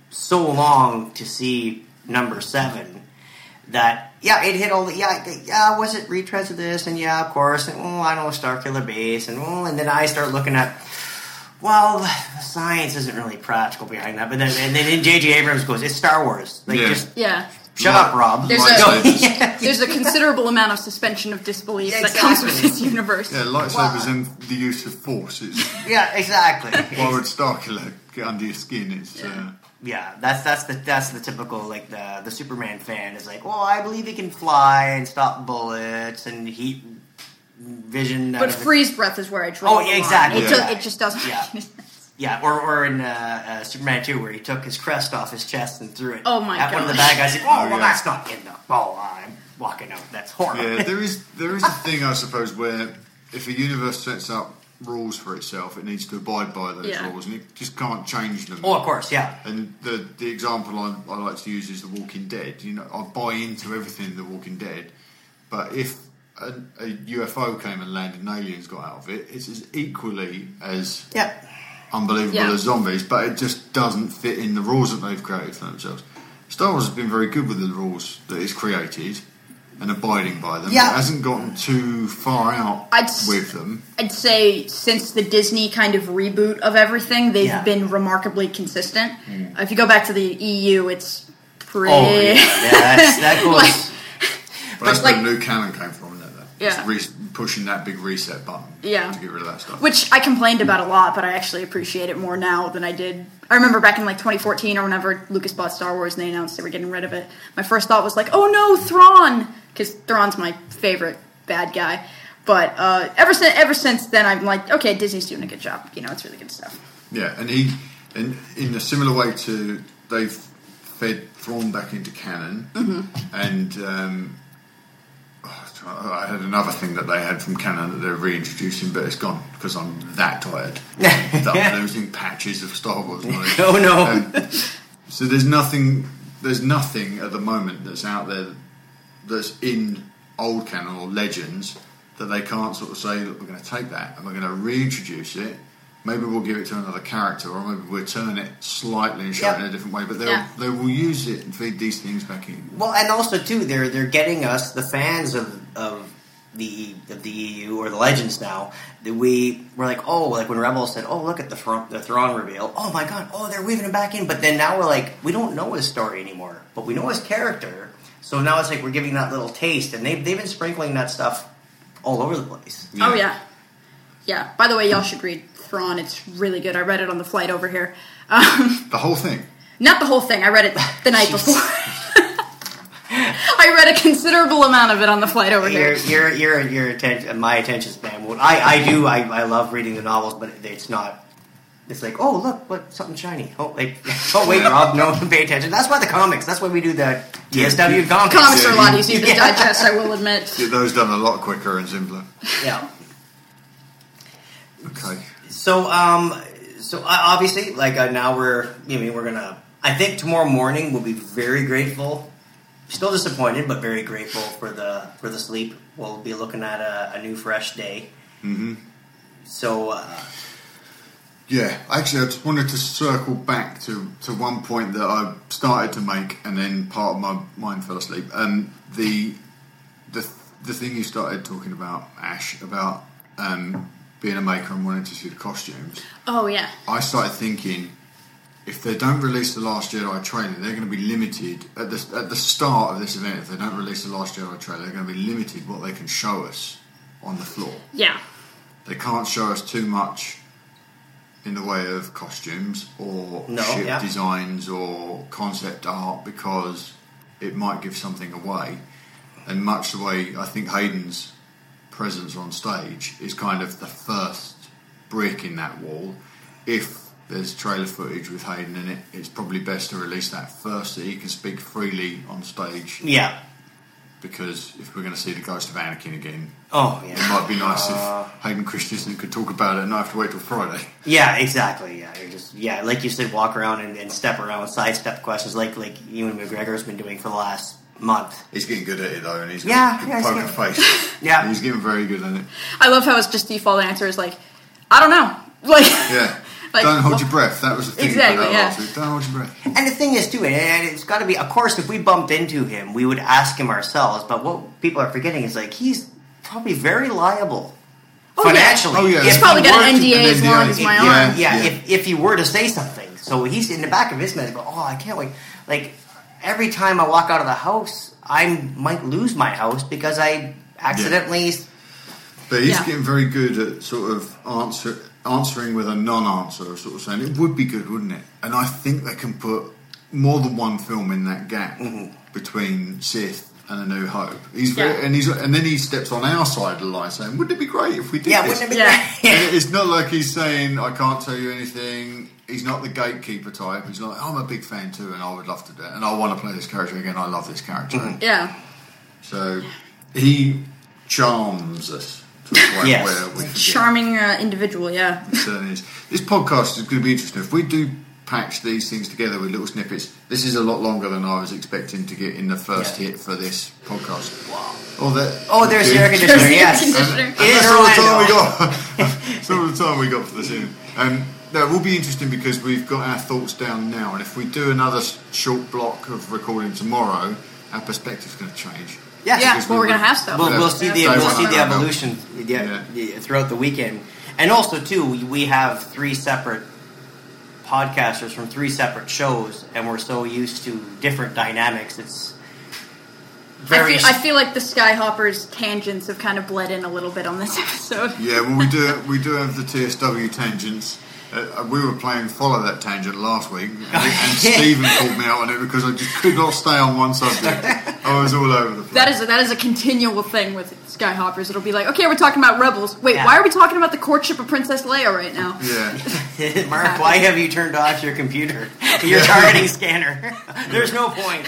so long to see number seven, that yeah, it hit all the yeah, yeah. Was it retreads of this? And yeah, of course. And oh, I know Starkiller Base, and oh, and then I start looking at, well, the science isn't really practical behind that. But then and then J J Abrams goes, it's Star Wars. Like Yeah. just Yeah. Shut Light- up, Rob. There's lightsabers. a there's a considerable amount of suspension of disbelief Yeah, that comes with exactly. this universe. Yeah, lightsabers and the use of force. It's, Yeah, exactly. why would Starkiller get under your skin? It's uh, Yeah, that's that's the that's the typical like the the Superman fan is like, well, I believe he can fly and stop bullets and heat vision. out But of the- freeze breath is where I draw Oh, the yeah, line. exactly. It, Yeah. just, it just doesn't Yeah. make any sense. Yeah, or or in uh, uh, Superman two where he took his crest off his chest and threw it. Oh, my at one of the gosh. bad guys. Like, oh, Oh, well, yeah. that's not in the. Oh, I'm walking out. That's horrible. yeah. There is there is a thing, I suppose, where if a universe sets up rules for itself, it needs to abide by those Yeah. rules, and it just can't change them. Oh, of course, yeah. And the the example I, I like to use is The Walking Dead. You know, I buy into everything in The Walking Dead, but if a, a U F O came and landed and aliens got out of it, it's as equally as Yeah. unbelievable Yeah. as zombies, but it just doesn't fit in the rules that they've created for themselves. Star Wars has been very good with the rules that it's created and abiding by them. Yeah. It hasn't gotten too far out I'd s- with them. I'd say since the Disney kind of reboot of everything, they've Yeah. been remarkably consistent. Uh, if you go back to the E U, it's pretty. Oh, yeah. yeah that's, that goes. Like- But that's like- where the new canon came from, isn't it? That- Yeah. It's re- pushing that big reset button Yeah. to get rid of that stuff. Which I complained about a lot, but I actually appreciate it more now than I did. I remember back in like twenty fourteen or whenever Lucas bought Star Wars and they announced they were getting rid of it. My first thought was like, "Oh no, Thrawn," because Thrawn's my favorite bad guy. But uh, ever since ever since then, I'm like, okay, Disney's doing a good job. You know, it's really good stuff. Yeah, and he, and in a similar way to they've fed Thrawn back into canon, Mm-hmm. and um, oh, I had another thing that they had from canon that they're reintroducing, but it's gone because I'm that tired. that I'm losing patches of Star Wars knowledge. Oh, no. Um, so there's nothing, there's nothing at the moment that's out there that's in old canon or legends that they can't sort of say, look, we're going to take that and we're going to reintroduce it. Maybe we'll give it to another character, or maybe we'll turn it slightly and show Yep. it in a different way. But they'll Yeah. they will use it and feed these things back in. Well, and also too, they're they're getting us the fans of of the of the E U or the Legends now. That we were like, oh, like when Rebels said, oh, look at the Thrawn, the Thrawn reveal. Oh my God, oh, they're weaving him back in. But then now we're like, we don't know his story anymore, but we know his character. So now it's like we're giving that little taste, and they've they've been sprinkling that stuff all over the place. Oh yeah, yeah. By the way, y'all should read Thrawn. It's really good. I read it on the flight over here. Um, The whole thing. not the whole thing. I read it the night before. I read a considerable amount of it on the flight over Your here. your your your attention, my attention span. Well, I I do I, I love reading the novels, but it's not. It's like, oh look, what something shiny. Oh wait, oh wait, Rob, no, pay attention. That's why the comics. That's why we do the D S W comics. Comics are a lot easier to Yeah. digest, I will admit. Get those done a lot quicker and simpler. Yeah. Okay. So um, so uh, obviously, like uh, now we're, I mean, we're gonna. I think tomorrow morning we'll be very grateful. Still disappointed, but very grateful for the for the sleep. We'll be looking at a, a new, fresh day. Mm-hmm. So. Uh, Yeah, actually, I just wanted to circle back to, to one point that I started to make, and then part of my mind fell asleep. Um, the the the thing you started talking about, Ash, about um, being a maker and wanting to see the costumes. Oh yeah. I started thinking, if they don't release the Last Jedi trailer, they're going to be limited at the at the start of this event. If they don't release the Last Jedi trailer, they're going to be limited what they can show us on the floor. Yeah. They can't show us too much in the way of costumes or No, ship yeah. designs or concept art, because it might give something away. And much the way I think Hayden's presence on stage is kind of the first brick in that wall. If there's trailer footage with Hayden in it, it's probably best to release that first so he can speak freely on stage. yeah. Because if we're going to see the ghost of Anakin again, Oh yeah. it might be nice Uh, if Hayden Christensen could talk about it and not have to wait till Friday. Yeah, exactly. Yeah, you're just yeah, like you said, walk around and, and step around, sidestep questions, like like Ewan McGregor's been doing for the last month. He's getting good at it though, and he's got Yeah, a good yeah, he's poker getting- face. Yeah. He's getting very good at it. I love how his just default answer is like, I don't know. Like, Yeah. Like, Don't hold well- your breath. That was the thing. Exactly, about that yeah. last week. Don't hold your breath. And the thing is, too, and it's got to be, of course, if we bumped into him, we would ask him ourselves. But what people are forgetting is, like, he's probably very liable Oh, yeah. financially. Oh, yeah. He's If probably he got were an to- N D A an as N D A, long as my yeah. arm. Yeah, Yeah. If, if he were to say something. So he's in the back of his mind, go, oh, I can't wait. Like, every time I walk out of the house, I might lose my house because I accidentally. Yeah. But he's Yeah. getting very good at sort of answer, answering with a non-answer, sort of saying it would be good, wouldn't it? And I think they can put more than one film in that gap Mm-hmm. between Sith and A New Hope. He's very, Yeah. and he's and then he steps on our side of the line saying, "Wouldn't it be great if we did Yeah, this?" wouldn't it be Yeah. great? And it's not like he's saying, "I can't tell you anything." He's not the gatekeeper type. He's like, "I'm a big fan too, and I would love to do it, and I want to play this character again. I love this character." Mm-hmm. Yeah. So he charms us to a point Yes. where we forget. Charming uh, individual, yeah. It certainly is. This podcast is going to be interesting. If we do patch these things together with little snippets, this is a lot longer than I was expecting to get in the first Yeah. hit for this podcast. Wow. Oh, that, Oh, there's the yeah. air conditioner. There's the air Yes, conditioner. it And is that's all the time we Orlando. got. That's all the time we got for this in. Um, no, it will be interesting because we've got our thoughts down now, and if we do another s- short block of recording tomorrow, our perspective's going to change. Yes. Yeah, Because well, we we're going to would- have stuff. We'll, Yeah. we'll see the Yeah. we'll see the Yeah. evolution yeah, yeah, throughout the weekend, and also too we, we have three separate podcasters from three separate shows, and we're so used to different dynamics. It's I very feel, I feel like the Skyhoppers tangents have kind of bled in a little bit on this episode. Yeah, well, we do we do have the T S W tangents. Uh, we were playing Follow That Tangent last week, and, and Stephen called me out on it because I just could not stay on one subject. I was all over the place. That is a, that is a continual thing with Skyhoppers. It'll be like, okay, we're talking about Rebels. Wait, Yeah. why are we talking about the courtship of Princess Leia right now? Yeah. Mark, why have you turned off your computer? Your targeting scanner. There's no point.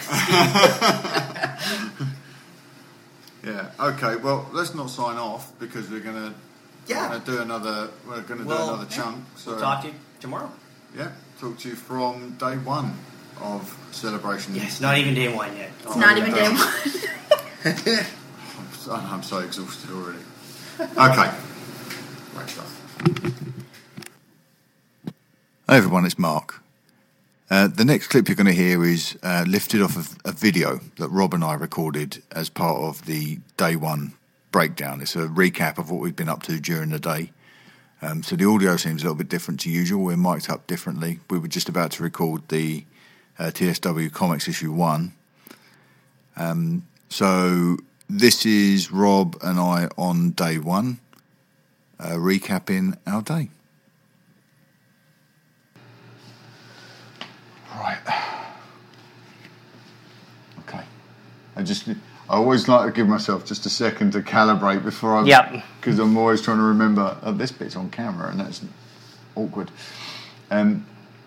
Yeah. Okay. Well, let's not sign off because we're gonna Yeah. we're gonna do another we're gonna Well, do another chunk. So We'll talk to you tomorrow. yeah, talk to you from day one of celebration. Yes, not even day one yet. It's not even day Um, one. I'm so, I'm so exhausted already. Okay. Great stuff. Hey everyone, it's Mark. Uh, the next clip you're going to hear is uh, lifted off of a video that Rob and I recorded as part of the day one breakdown. It's a recap of what we've been up to during the day. Um, so the audio seems a little bit different to usual. We're mic'd up differently. We were just about to record the uh, T S W Comics issue one. Um, so this is Rob and I on day one, uh, recapping our day. Right. Okay. I just, I always like to give myself just a second to calibrate before I. Yep. Because I'm always trying to remember, oh, this bit's on camera, and that's awkward. Um.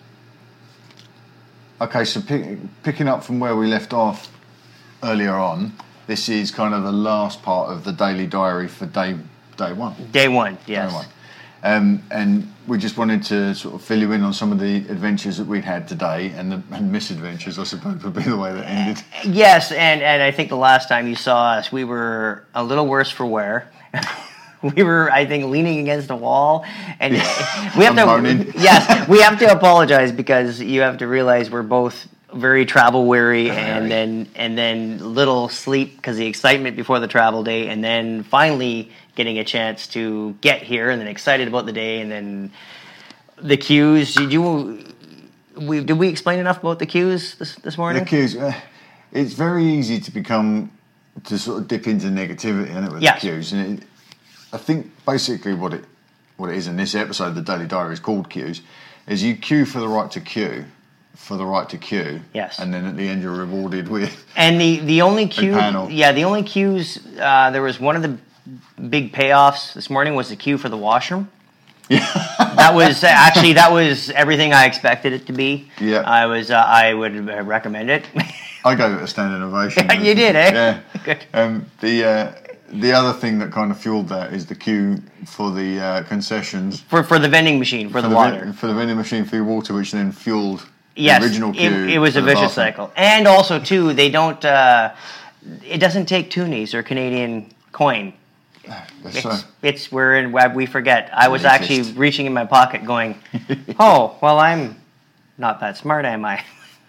Okay, so pick, picking up from where we left off earlier on, this is kind of the last part of the daily diary for day day one. Day one, yes. Day one. Um, and we just wanted to sort of fill you in on some of the adventures that we'd had today, and the and misadventures, I suppose, would be the way that ended. Yes, and, and I think the last time you saw us, we were a little worse for wear. We were, I think, leaning against a wall, and we have to. Moaning. Yes, we have to apologize because you have to realize we're both very travel weary, and then and then little sleep because the excitement before the travel day, and then finally getting a chance to get here, and then excited about the day, and then the queues. Did you? We did we explain enough about the queues this this morning? The queues, uh, it's very easy to become, to sort of dip into negativity, isn't it, with Yes. the queues? And it, I think basically what it what it is in this episode, the Daily Diary is called queues, is you queue for the right to queue, for the right to queue. Yes. And then at the end you're rewarded with... And the, the only queue, panel. yeah, the only queues, uh, there was one of the big payoffs this morning was the queue for the washroom. Yeah. That was, actually, that was everything I expected it to be. Yeah. I was, uh, I would uh, recommend it. I gave it a standing ovation. You did, eh? Yeah. Good. Um, the... Uh, The other thing that kind of fueled that is the queue for the uh, concessions. For for the vending machine, for, For the, the water. ven- for the vending machine for your water, which then fueled Yes, the original queue. it, it was for a the vicious bathroom. cycle. And also, too, they don't, uh, it doesn't take toonies or Canadian coin. That's It's, so- it's we're in web we forget. I was Elitist. actually reaching in my pocket going, oh, well, I'm not that smart, am I?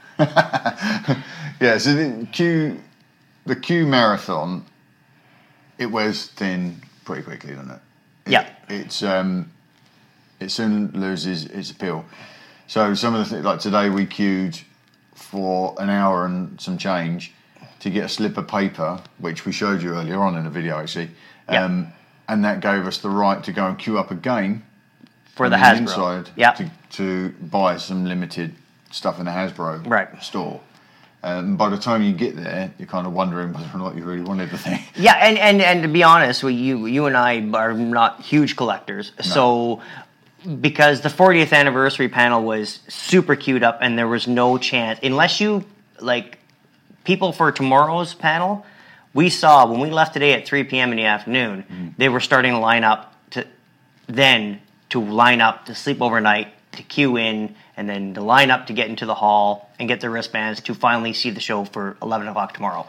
Yeah, so the queue, the queue marathon, it wears thin pretty quickly, doesn't it? it Yeah. It's um, it soon loses its appeal. So some of the things, like today we queued for an hour and some change to get a slip of paper, which we showed you earlier on in the video, actually. Yeah. Um, and that gave us the right to go and queue up again For the on Hasbro. inside Yeah. to, to buy some limited stuff in the Hasbro Right. store. Um, by the time you get there, you're kind of wondering whether or not you really wanted the thing. Yeah, and, and, and to be honest, we, you you and I are not huge collectors. No. So because the fortieth anniversary panel was super queued up and there was no chance, unless you, like, people for tomorrow's panel, we saw when we left today at three p.m. in the afternoon, mm. they were starting to line up to then to line up to sleep overnight, to queue in, and then to line up to get into the hall and get their wristbands to finally see the show for eleven o'clock tomorrow.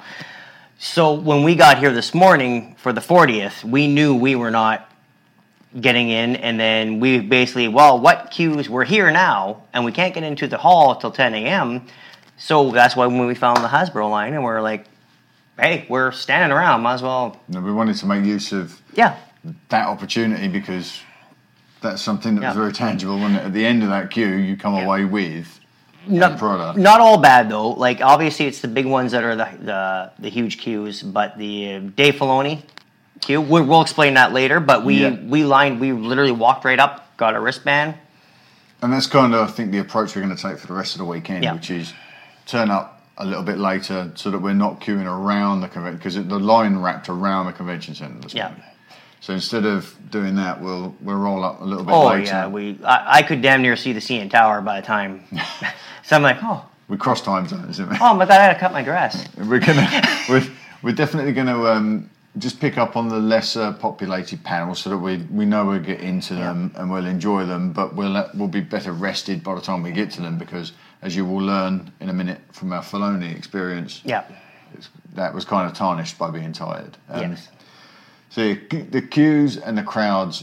So when we got here this morning for the fortieth, we knew we were not getting in, and then we basically, well, what queues, we're here now, and we can't get into the hall till ten a.m., so that's why when we found the Hasbro line, and we're like, hey, we're standing around, might as well. No, we wanted to make use of yeah. that opportunity because that's something that yeah. was very tangible. And at the end of that queue, you come yeah. away with not, a product. Not all bad, though. Like, obviously, it's the big ones that are the the, the huge queues, but the uh, Dave Filoni queue, we, we'll explain that later, but we, yeah. we lined, we literally walked right up, got a wristband. And that's kind of, I think, the approach we're going to take for the rest of the weekend, yeah. which is turn up a little bit later so that we're not queuing around the convention, because the line wrapped around the convention centre this yeah. morning. So instead of doing that, we'll we'll roll up a little bit oh, later. Oh yeah, we I, I could damn near see the C N Tower by the time. So I'm like, oh. We cross time zones, didn't we? Oh my God, I gotta cut my grass. We're gonna we're we're definitely gonna um, just pick up on the lesser populated panels so that we we know we'll get into them yeah. and we'll enjoy them, but we'll we'll be better rested by the time we get to them because, as you will learn in a minute from our Filoni experience, yeah, that was kind of tarnished by being tired. Um, yes. So the queues and the crowds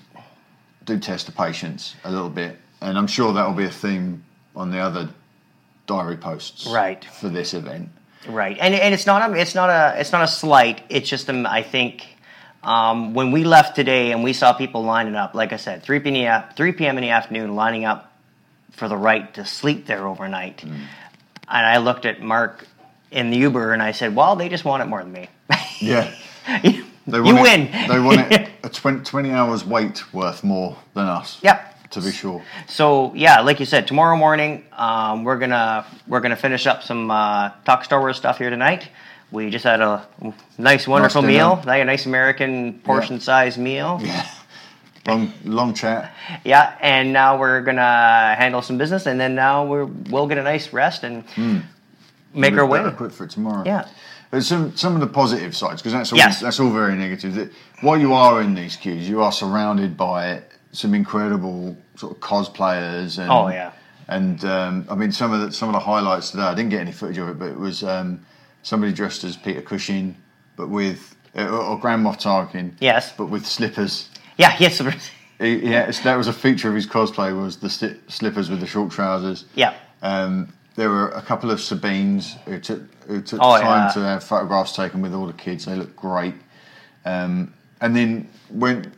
do test the patience a little bit, and I'm sure that will be a theme on the other diary posts right. for this event. Right, and and it's not a it's not a it's not a slight. It's just um, I think um, when we left today and we saw people lining up, like I said, three p.m. in the afternoon, lining up for the right to sleep there overnight, mm. and I looked at Mark in the Uber and I said, "Well, they just want it more than me." Yeah. They want you it, win. They want it a twenty, twenty hours wait worth more than us. Yep. To be sure. So yeah, like you said, tomorrow morning um, we're gonna we're gonna finish up some uh, Talk Star Wars stuff here tonight. We just had a nice, wonderful nice meal, like a nice American portion-sized yeah. meal. Yeah. Long long chat. Yeah, and now we're gonna handle some business, and then now we're we'll get a nice rest and mm. make we'll our way. Equipped for it tomorrow. Yeah. There's some some of the positive sides because that's all yes. that's all very negative. While you are in these queues, you are surrounded by some incredible sort of cosplayers and oh yeah, and um, I mean some of the some of the highlights today. I didn't get any footage of it, but it was um, somebody dressed as Peter Cushing, but with uh, or Grand Moff Tarkin. Yes, but with slippers. Yeah, yes. he, yeah, that was a feature of his cosplay was the sti- slippers with the short trousers. Yeah. Um, there were a couple of Sabines who took who took oh, time yeah. to have photographs taken with all the kids. They look great. Um, and then when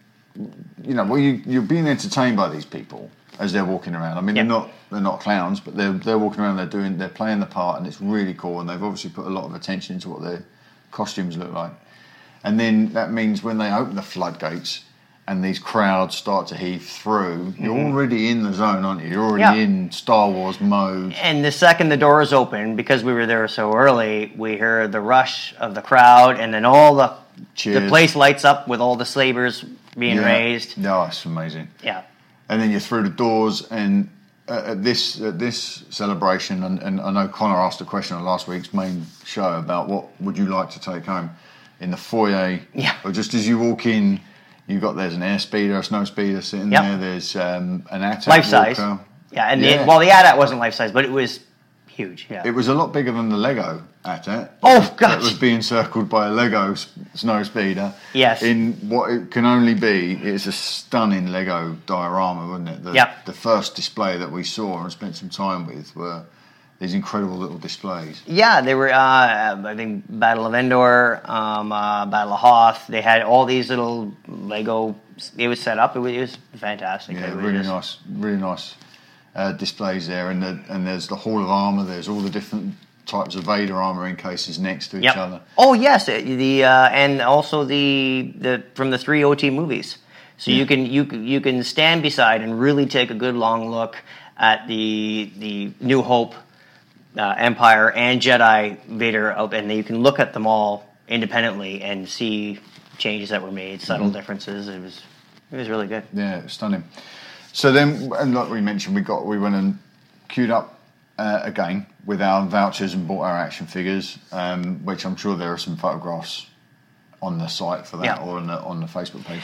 you know, well, you you're being entertained by these people as they're walking around. I mean, yep. they're not they're not clowns, but they're they're walking around. They're doing they're playing the part, and it's really cool. And they've obviously put a lot of attention into what their costumes look like. And then that means when they open the floodgates and these crowds start to heave through, mm-hmm. you're already in the zone, aren't you? You're already yeah. in Star Wars mode. And the second the doors open, because we were there so early, we hear the rush of the crowd, and then all the Cheers. the place lights up with all the sabers being yeah. raised. No, it's amazing. Yeah. And then you're through the doors, and uh, at this at this celebration, and, and I know Connor asked a question on last week's main show about what would you like to take home in the foyer. Yeah. Or just as you walk in, you got there's an air speeder, a snow speeder sitting yep. there. There's um, an A T A T life size. walker. Yeah, and yeah. The, well, the A T A T wasn't life size, but it was huge. Yeah. It was a lot bigger than the Lego A T A T. Oh gosh. It was being circled by a Lego s- snow speeder. Yes. In what it can only be, it's a stunning Lego diorama, wasn't it? The, yep. The first display that we saw and spent some time with were these incredible little displays. Yeah, they were, uh, I think, Battle of Endor, um, uh, Battle of Hoth. They had all these little Lego, it was set up. It was, it was fantastic. Yeah, it was really just, nice, really nice uh, displays there, and the, and there's the Hall of Armor. There's all the different types of Vader armor in cases next to each Yep. other. Oh yes, uh, the uh, and also the the from the three O T movies. So Yeah. you can you can- you can stand beside and really take a good long look at the the New Hope, uh, Empire, and Jedi Vader, out- and you can look at them all independently and see changes that were made, subtle Mm-hmm. differences. It was it was really good. Yeah, it was stunning. So then, and like we mentioned, we got we went and queued up uh, again with our vouchers and bought our action figures, um, which I'm sure there are some photographs on the site for that, Yeah. or on the on the Facebook page.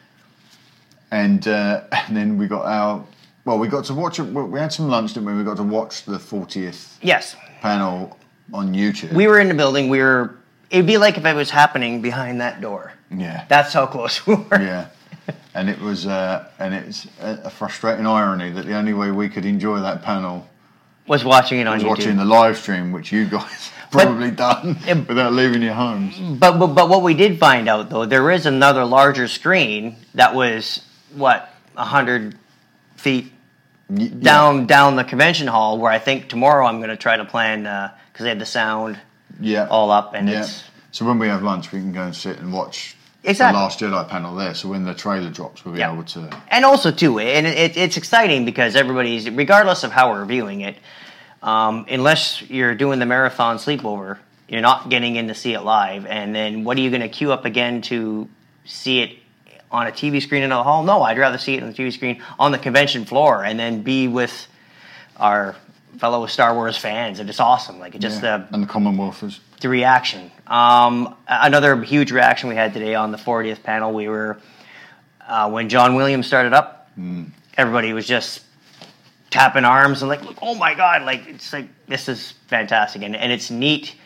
And uh, and then we got our well, we got to watch it. We had some lunch, didn't we? We got to watch the fortieth Yes, panel on YouTube. we were in the building. We were. It'd be like if it was happening behind that door. yeah, That's how close we were. yeah. And it was, uh, and it's a, a frustrating irony that the only way we could enjoy that panel Was watching it on was YouTube. watching the live stream, which you guys probably done without leaving your homes. But, but but what we did find out though, there is another larger screen that was what a hundred feet Y- down down the convention hall. Where I think tomorrow I'm going to try to plan because they had the sound yeah, all up and yeah. it's So when we have lunch, we can go and sit and watch Exactly. the Last Jedi panel there. So when the trailer drops, we'll be Yeah. able to. and also too, and it, it's exciting because everybody's regardless of how we're viewing it, um, unless you're doing the marathon sleepover, you're not getting in to see it live. And then what are you going to queue up again to see it on a T V screen in the hall? No, I'd rather see it on the T V screen on the convention floor and then be with our fellow Star Wars fans. And it's awesome. Like it just yeah. uh, and the Commonwealthers. the reaction. Um, another huge reaction we had today on the fortieth panel. We were uh, when John Williams started up. Mm. Everybody was just tapping arms and like, oh my god! Like it's like this is fantastic, and and it's neat.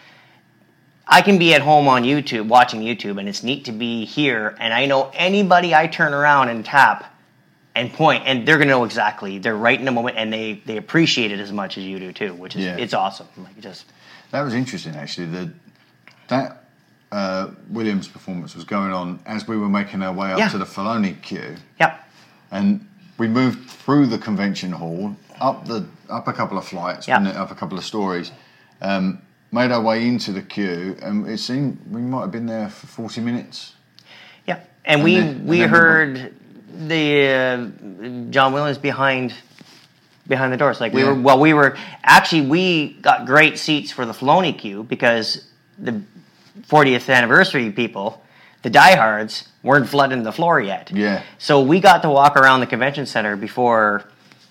I can be at home on YouTube watching YouTube, and it's neat to be here. And I know anybody I turn around and tap and point, and they're gonna know exactly. They're right in the moment, and they they appreciate it as much as you do too, which is Yeah. it's awesome. Like it just That was interesting, actually. The, that uh, Williams performance was going on as we were making our way up Yeah. to the Filoni queue, yep. and we moved through the convention hall, up the up a couple of flights, Yeah. wasn't it, up a couple of stories, um, made our way into the queue, and it seemed we might have been there for forty minutes. Yeah, and, we then- and we then we heard the uh, John Williams behind behind the doors. Like we Yeah. were, well, we were actually we got great seats for the Filoni queue because the fortieth anniversary people, the diehards, weren't flooding the floor yet. Yeah, So we got to walk around the convention center before.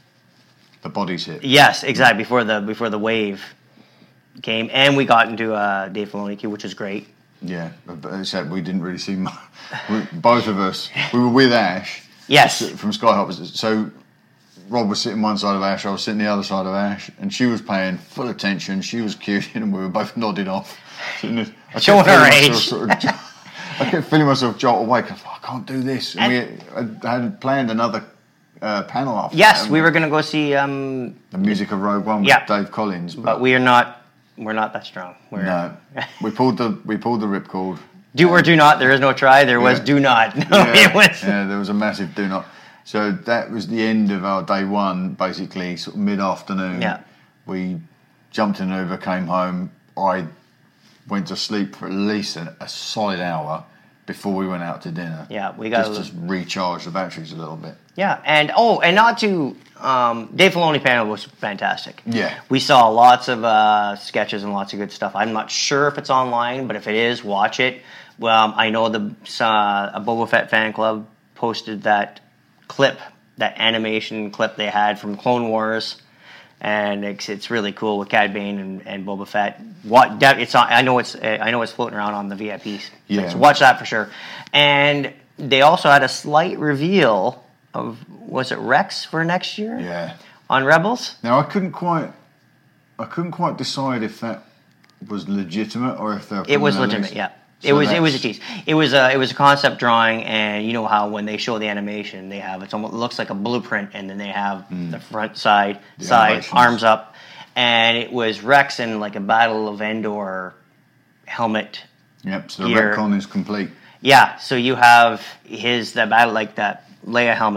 the bodies hit. Yes, exactly before the before the wave came, and we got into uh, Dave Filoni queue, which was great. Yeah, but but except we didn't really see much. We, both of us, we were with Ash. Yes. From Skyhoppers. So Rob was sitting one side of Ash, I was sitting the other side of Ash, and she was paying full attention. She was queuing, and we were both nodding off. Sitting there. I kept Showing her feeling age. myself Sort of, I kept feeling myself jolt awake. I thought, I can't do this. And, we I had planned another uh, panel after Yes, that, we were going to go see. Um, the music of Rogue One with Yeah. Dave Collins, but we are not. We're not that strong. We're, no, we pulled the we pulled the ripcord. Do or do not. There is no try. There was Yeah. do not. No, Yeah, it was. yeah, there was a massive do not. So that was the end of our day one, basically, sort of mid afternoon. Yeah. We jumped in an Uber, came home. I went to sleep for at least a, a solid hour before we went out to dinner. Yeah, we got just to recharge the batteries a little bit. Yeah, and oh, and not to um, Dave Filoni panel was fantastic. Yeah. We saw lots of uh, sketches and lots of good stuff. I'm not sure if it's online, but if it is, watch it. Well, I know the uh, a Boba Fett fan club posted that clip, that animation clip they had from Clone Wars, and it's, it's really cool with Cad Bane and, and Boba Fett. What that it's on, I know it's I know it's floating around on the V I P. Yeah. So watch that for sure. And they also had a slight reveal of was it Rex for next year? Yeah. On Rebels. Now I couldn't quite, I couldn't quite decide if that was legitimate or if they're. It was putting legitimate, a- yeah. So It was it was a that's- tease. It was a it was a concept drawing, and you know how when they show the animation, they have it's almost it looks like a blueprint, and then they have the front side, Mm. The side, animations. arms up, and it was Rex in like a Battle of Endor helmet. Yep. So the Gear. retcon is complete. Yeah, so you have his the battle like that Leia helmet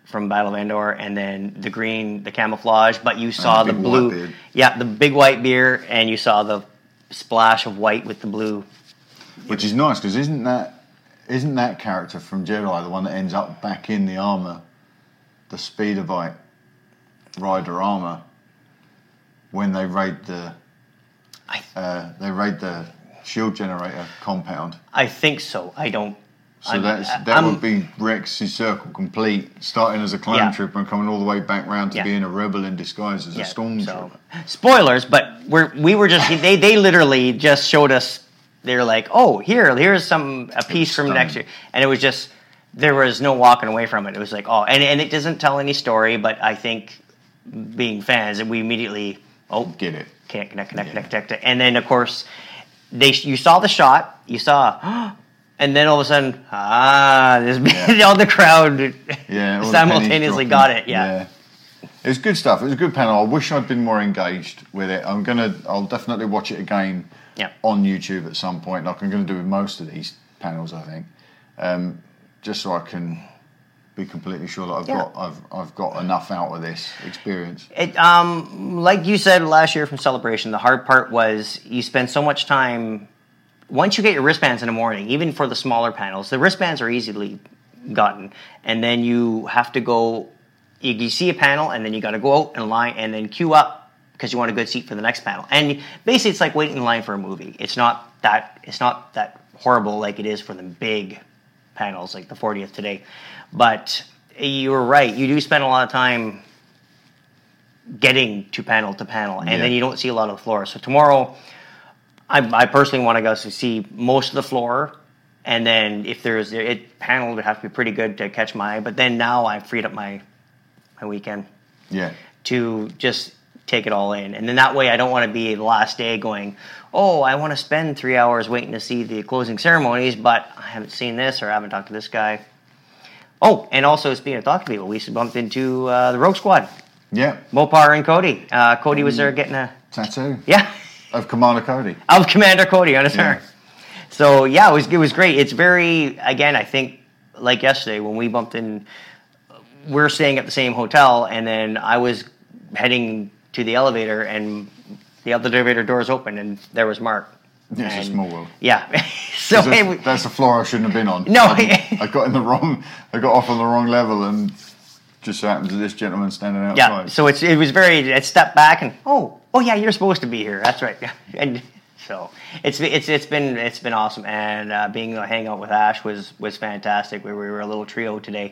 from Battle of Endor, and then the green, the camouflage, but you saw the the big blue. white beard. Yeah, the big white beard, and you saw the splash of white with the blue. Which is nice, because isn't that isn't that character from Jedi the one that ends up back in the armour, the Speederbike rider armour, when they raid the I, uh, they raid the shield generator compound? I think so. I don't. So I'm, that's that I'm, would be Rex's circle complete, starting as a clone Yeah. trooper and coming all the way back round to Yeah. being a rebel in disguise as yeah, a stormtrooper. so, spoilers, but we're we were just they they literally just showed us. They're like, oh, here, here's some a piece from stunning. next year, and it was just there was no walking away from it. It was like, oh, and and it doesn't tell any story, but I think being fans, we immediately oh Get it? can't connect, connect, Yeah. connect, connect, and then of course they you saw the shot, you saw, and then all of a sudden, ah, there's Yeah. all the crowd Yeah, all the simultaneously pennies got dropping. it. Yeah. It was good stuff. It was a good panel. I wish I'd been more engaged with it. I'm gonna. I'll definitely watch it again Yeah. on YouTube at some point, like I'm going to do with most of these panels. I think, um, just so I can be completely sure that I've Yeah. got I've I've got enough out of this experience. It, um, like you said last year from Celebration, the hard part was you spend so much time. Once you get your wristbands in the morning, even for the smaller panels, the wristbands are easily gotten, and then you have to go. You, you see a panel, and then you got to go out in line, and then queue up because you want a good seat for the next panel. And basically, it's like waiting in line for a movie. It's not that. It's not that horrible like it is for the big panels, like the fortieth today. But you were right. You do spend a lot of time getting to panel to panel, and Yeah. then you don't see a lot of the floor. So tomorrow, I, I personally want to go to see most of the floor, and then if there's it panel would have to be pretty good to catch my eye. But then now I've freed up my my weekend Yeah, to just take it all in, and then that way I don't want to be the last day going, oh, I want to spend three hours waiting to see the closing ceremonies, but I haven't seen this or I haven't talked to this guy. Oh, and also speaking of talking to people, we bumped into uh, the Rogue Squad, yeah. Mopar and Cody. Uh, Cody was there getting a Tattoo yeah. of Commander Cody. of Commander Cody on his Yeah. arm. So yeah, it was it was great. It's very again, I think like yesterday when we bumped in, we're staying at the same hotel, and then I was heading to the elevator, and the elevator doors open, and there was Mark. Yeah, it's a And- small world. Yeah. so That's, it was- that's a floor I shouldn't have been on. No. I, I got in the wrong. I got off on the wrong level, and just so happens to this gentleman standing outside. yeah. So it's it was very. I stepped back and oh oh yeah, you're supposed to be here. That's right. And so it's it's it's been it's been awesome, and uh, being able to hang out with Ash was was fantastic. We were a little trio today,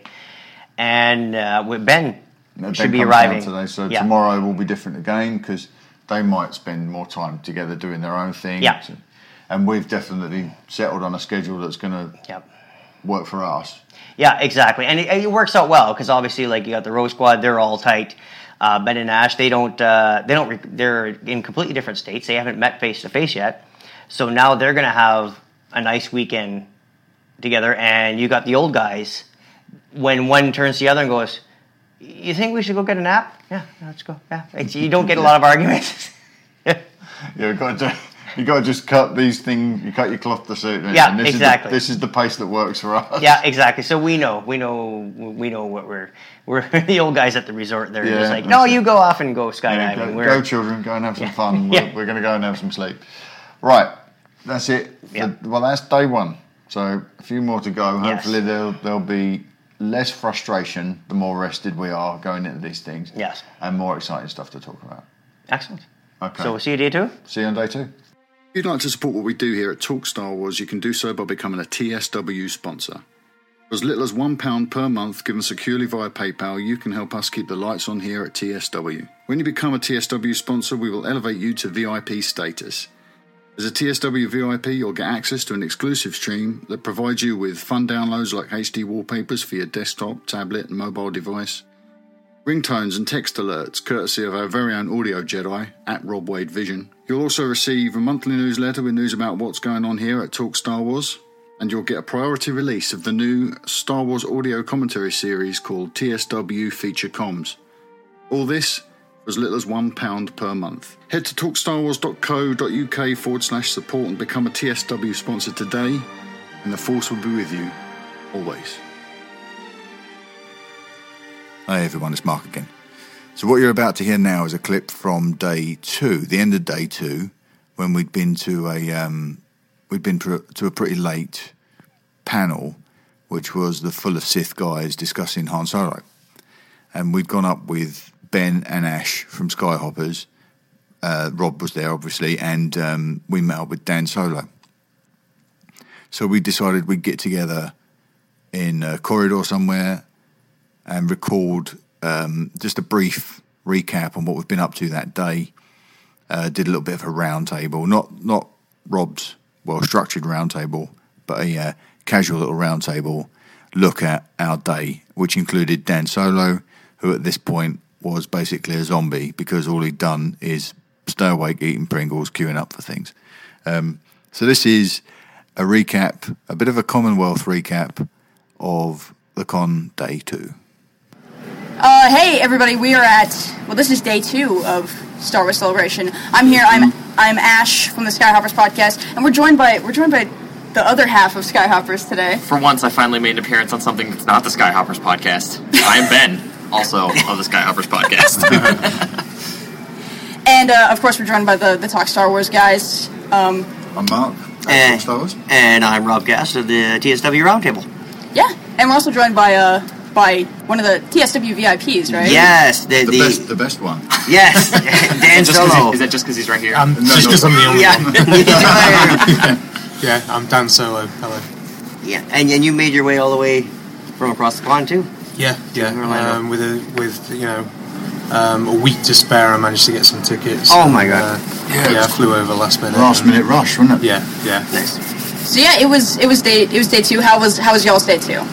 and uh, with Ben No, should Ben be comes arriving down today, so Yeah. tomorrow will be different again because they might spend more time together doing their own thing. Yeah. And we've definitely settled on a schedule that's going to Yep. work for us. Yeah, exactly, and it, it works out well because obviously, like you got the Rogue Squad, they're all tight. Uh, ben and Ash, they don't, uh, they don't, re- they're in completely different states. They haven't met face to face yet, so now they're going to have a nice weekend together. And you got the old guys. When one turns to the other and goes, "You think we should go get a nap?" Yeah, let's go. Yeah, It's- you don't get a lot of arguments. Yeah, you've got to, you got to just cut these things. You cut your cloth to suit. Yeah, and this exactly. Is the, this is the pace that works for us. Yeah, exactly. So we know, we know, we know what we're we're the old guys at the resort. They're Yeah, just like, that's no, it. you go off and go Yeah, skydiving. go, We're- go, children, go and have some fun. We're, Yeah. we're going to go and have some sleep. Right, that's it. Yeah. The- well, that's day one. So a few more to go. Yes. Hopefully there'll there'll be less frustration the more rested we are going into these things. Yes. And more exciting stuff to talk about. Excellent. Okay. So we'll see you day two. See you on day two. If you'd like to support what we do here at Talk Star Wars, you can do so by becoming a T S W sponsor. For as little as one pound per month given securely via PayPal, you can help us keep the lights on here at T S W. When you become a T S W sponsor, we will elevate you to V I P status. As a T S W V I P, you'll get access to an exclusive stream that provides you with fun downloads like H D wallpapers for your desktop, tablet and mobile device, ringtones and text alerts courtesy of our very own audio Jedi at Rob Wade Vision. You'll also receive a monthly newsletter with news about what's going on here at Talk Star Wars, and you'll get a priority release of the new Star Wars audio commentary series called T S W Feature Comms. All this for as little as one pound per month. Head to talkstarwars.co.uk forward slash support and become a T S W sponsor today, and the Force will be with you always. Hey everyone, it's Mark again. So what you're about to hear now is a clip from day two, the end of day two, when we'd been to a um, we'd been to a, to a pretty late panel, which was the Full of Sith guys discussing Han Solo, and we'd gone up with Ben and Ash from Skyhoppers. Uh, Rob was there, obviously, and um, we met up with Dan Solo. So we decided we'd get together in a corridor somewhere and record um, just a brief recap on what we've been up to that day. Uh, did a little bit of a round table, not not Rob's well-structured round table, but a uh, casual little round table look at our day, which included Dan Solo, who at this point was basically a zombie because all he'd done is stay awake, eating Pringles, queuing up for things. Um, so this is a recap, a bit of a Commonwealth recap of the con day two. Uh, hey everybody, we are at, well this is day two of Star Wars Celebration. I'm here, I'm I'm Ash from the Skyhoppers podcast, and we're joined by, we're joined by the other half of Skyhoppers today. For once, I finally made an appearance on something that's not the Skyhoppers podcast. I am Ben, also of the Skyhoppers podcast. And, uh, of course, we're joined by the, the Talk Star Wars guys. Um, I'm Mark, And, Star Wars. and I'm Rob Gass of the T S W Roundtable. yeah, and we're also joined by, uh, by one of the T S W V I Ps, right? Yes, the, The, the, best, the best one. yes, Dan Just 'cause Solo. he- is that just because he's right here? Um, No, just no. because I'm the only Yeah, one. Yeah, I'm Dan Solo. Hello. yeah, and and you made your way all the way from across the pond too. Yeah, yeah. Orlando. Um, with a with you know um, a week to spare, I managed to get some tickets. Oh my God. Uh, Yeah, yeah, I it's flew over last minute. Last minute rush, wasn't it? Yeah, yeah. Nice. So yeah, it was, it was day, it was day two. How was, how was y'all's day two?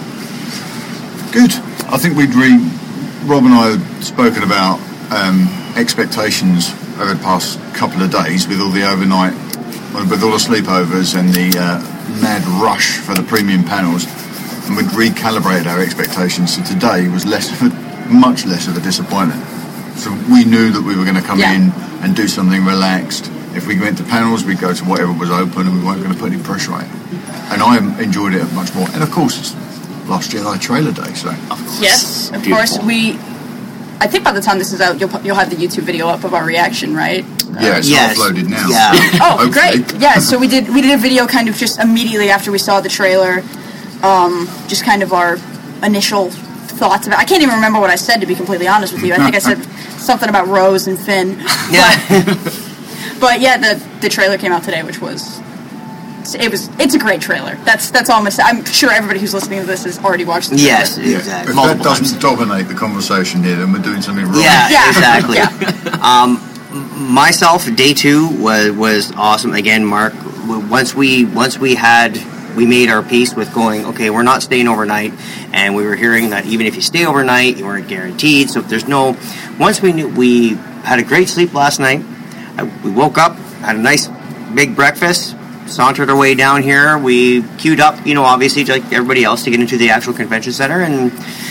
Good. I think we'd re. Rob and I had spoken about um, expectations over the past couple of days with all the overnight, with all the sleepovers and the uh, mad rush for the premium panels, and we'd recalibrated our expectations. So today was less of a, much less of a disappointment. So we knew that we were going to come Yeah. in and do something relaxed. If we went to panels, we'd go to whatever was open, and we weren't going to put any pressure on it. And I enjoyed it much more. And of course, it's Last Jedi trailer day, so Yes, of Beautiful. course. We, I think by the time this is out, you'll pu- you'll have the YouTube video up of our reaction, right? yeah, it's Yes. offloaded now. Yeah. Oh, Hopefully. great! Yeah, so we did we did a video kind of just immediately after we saw the trailer, um, just kind of our initial thoughts about. I can't even remember what I said, to be completely honest with you. I think I said something about Rose and Finn. Yeah. But, but yeah, the the trailer came out today, which was. It was. It's a great trailer. That's that's all I'm gonna say. I'm sure everybody who's listening to this has already watched the trailer. Yes, Yeah. exactly. If Multiple that doesn't dominate the conversation here, then we're doing something wrong. Yeah, Yeah. exactly. Yeah. Um, m- myself, day two was was awesome. Again, Mark. w- Once we once we had we made our peace with going. Okay, we're not staying overnight, and we were hearing that even if you stay overnight, you weren't guaranteed. So if there's no, once we knew we had a great sleep last night. I, we woke up, had a nice big breakfast. Sauntered our way down here. We queued up, you know, obviously like everybody else to get into the actual convention center, and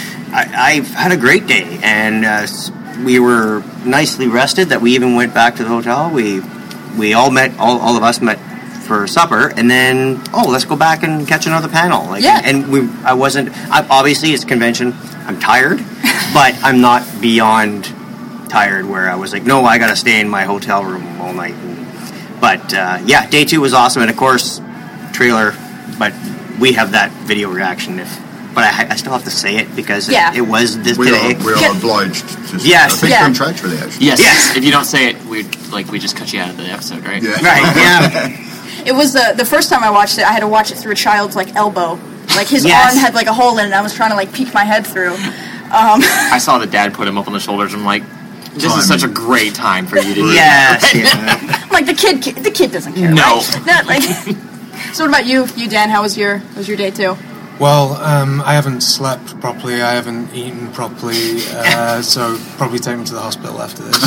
I, I've had a great day. And uh, s- we were nicely rested. That we even went back to the hotel. We we all met, all, all of us met for supper, and then oh, let's go back and catch another panel. Like, Yeah. And we, I wasn't. I, obviously, it's a convention. I'm tired, but I'm not beyond tired where I was like, no, I got to stay in my hotel room all night. But, uh, yeah, day two was awesome, and of course, trailer, but we have that video reaction. If, But I, I still have to say it because Yeah. it, it was this We today. are, we are Yeah. obliged to say Yes. I think Yeah. contractually, actually. Yes. Yes. If you don't say it, we like we just cut you out of the episode, right? Yeah. Right, yeah. It was the the first time I watched it. I had to watch it through a child's like elbow. Like his Yes. arm had like a hole in it. And I was trying to like peek my head through. Um, I saw the dad put him up on the shoulders. I'm like, this is such a great time for you to do Yes, that. yeah. like the kid, the kid doesn't care. No. right? That, like. So what about you, you Dan? How was your how was your day too? Well, um, I haven't slept properly. I haven't eaten properly. Uh, so probably take me to the hospital after this.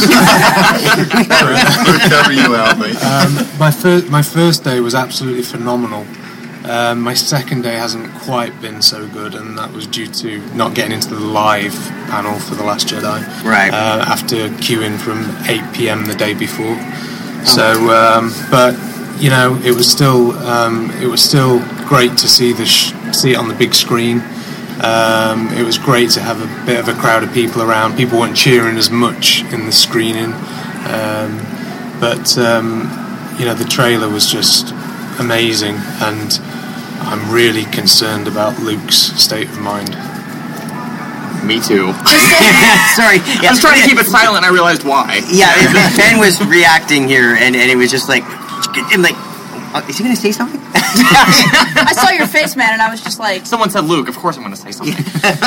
We'll carry you out, mate. Um, my first my first day was absolutely phenomenal. Um, my second day hasn't quite been so good, and that was due to not getting into the live panel for The Last Jedi. Right. Uh, after queuing from eight p.m. the day before. So, um, but you know, it was still um, it was still great to see the sh- see it on the big screen. Um, it was great to have a bit of a crowd of people around. People weren't cheering as much in the screening, um, but um, you know, the trailer was just amazing, and I'm really concerned about Luke's state of mind. Me too. Sorry. I was trying to keep it silent, and I realized why. Yeah, Ben was reacting here, and, and it was just like, I'm like, oh, is he going to say something? I saw your face, man, and I was just like... Someone said Luke, of course I'm going to say something.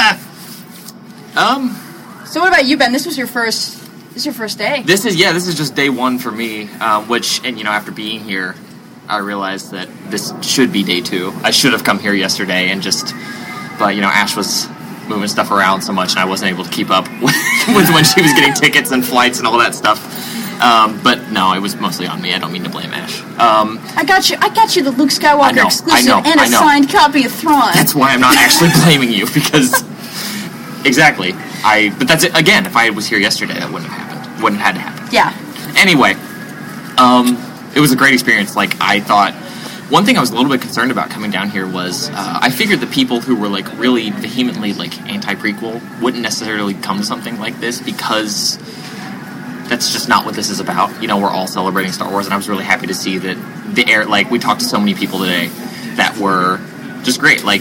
um. So what about you, Ben? This was your first... This is your first day. This is, yeah, this is just day one for me, um, which, and you know, after being here, I realized that this should be day two. I should have come here yesterday and just, but you know, Ash was moving stuff around so much and I wasn't able to keep up with, with when she was getting tickets and flights and all that stuff. Um, but no, it was mostly on me. I don't mean to blame Ash. Um, I got you. I got you the Luke Skywalker know, exclusive know, and a signed copy of Thrawn. That's why I'm not actually blaming you, because exactly. I. But that's it. Again, if I was here yesterday, that wouldn't have happened. Wouldn't have had to happen. Yeah. Anyway, um, it was a great experience. Like, I thought, one thing I was a little bit concerned about coming down here was, uh, I figured the people who were, like, really vehemently, like, anti-prequel wouldn't necessarily come to something like this, because that's just not what this is about. You know, we're all celebrating Star Wars, and I was really happy to see that the air, like, we talked to so many people today that were just great. Like,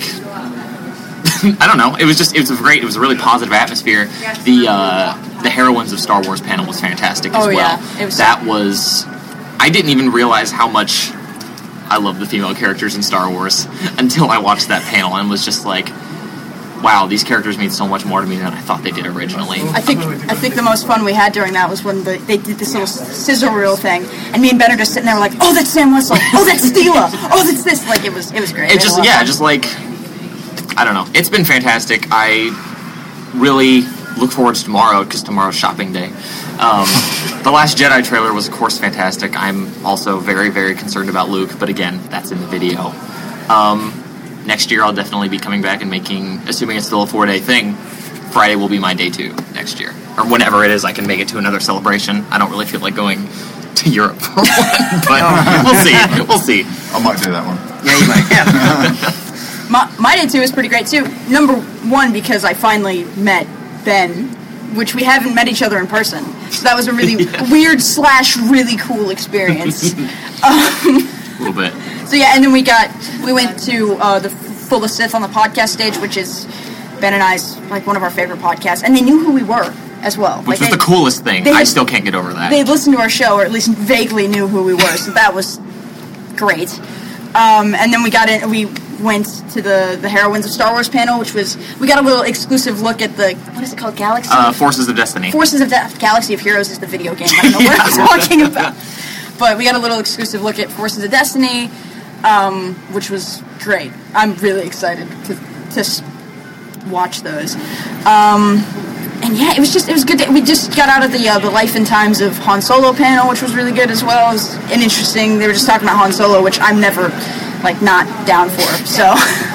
I don't know, it was just, it was a great, it was a really positive atmosphere. The, uh, the Heroines of Star Wars panel was fantastic as oh, well. Yeah. It was that was, I didn't even realize how much I love the female characters in Star Wars until I watched that panel and was just like, wow, these characters mean so much more to me than I thought they did originally. I think I think the most fun we had during that was when the, they did this little sizzle reel thing, and me and Ben are just sitting there like, oh, that's Sam Wessel, oh, that's Steela, oh, that's this. Like, it was it was great. It just, yeah, just like, I don't know. It's been fantastic. I really look forward to tomorrow, because tomorrow's shopping day. Um, the Last Jedi trailer was, of course, fantastic. I'm also very, very concerned about Luke, but again, that's in the video. Um, next year, I'll definitely be coming back and making, assuming it's still a four-day thing, Friday will be my day two next year. Or whenever it is, I can make it to another celebration. I don't really feel like going to Europe for one, but we'll see. We'll see. I might do that one. Yeah, you might. Yeah. my, my day two was pretty great, too. Number one, because I finally met Ben, which we haven't met each other in person. So that was a really yeah. weird slash really cool experience. um, a little bit. So yeah, and then we got, we went to uh, the Full of Sith on the podcast stage, which is Ben and I's, like, one of our favorite podcasts. And they knew who we were as well. Which like, was they, the coolest thing. They, I still can't get over that. They listened to our show, or at least vaguely knew who we were, so that was great. Um, and then we got in, we went to the, the Heroines of Star Wars panel, which was, we got a little exclusive look at the, what is it called, Galaxy? Uh, Forces of Destiny. Forces of De- Galaxy of Heroes is the video game. I don't know what I'm talking about. But we got a little exclusive look at Forces of Destiny, um, which was great. I'm really excited to, to s- watch those. Um, and yeah, it was just, it was good. To, we just got out of the uh, the Life and Times of Han Solo panel, which was really good as well. It was an interesting, they were just talking about Han Solo, which I'm never, like, not down for, so.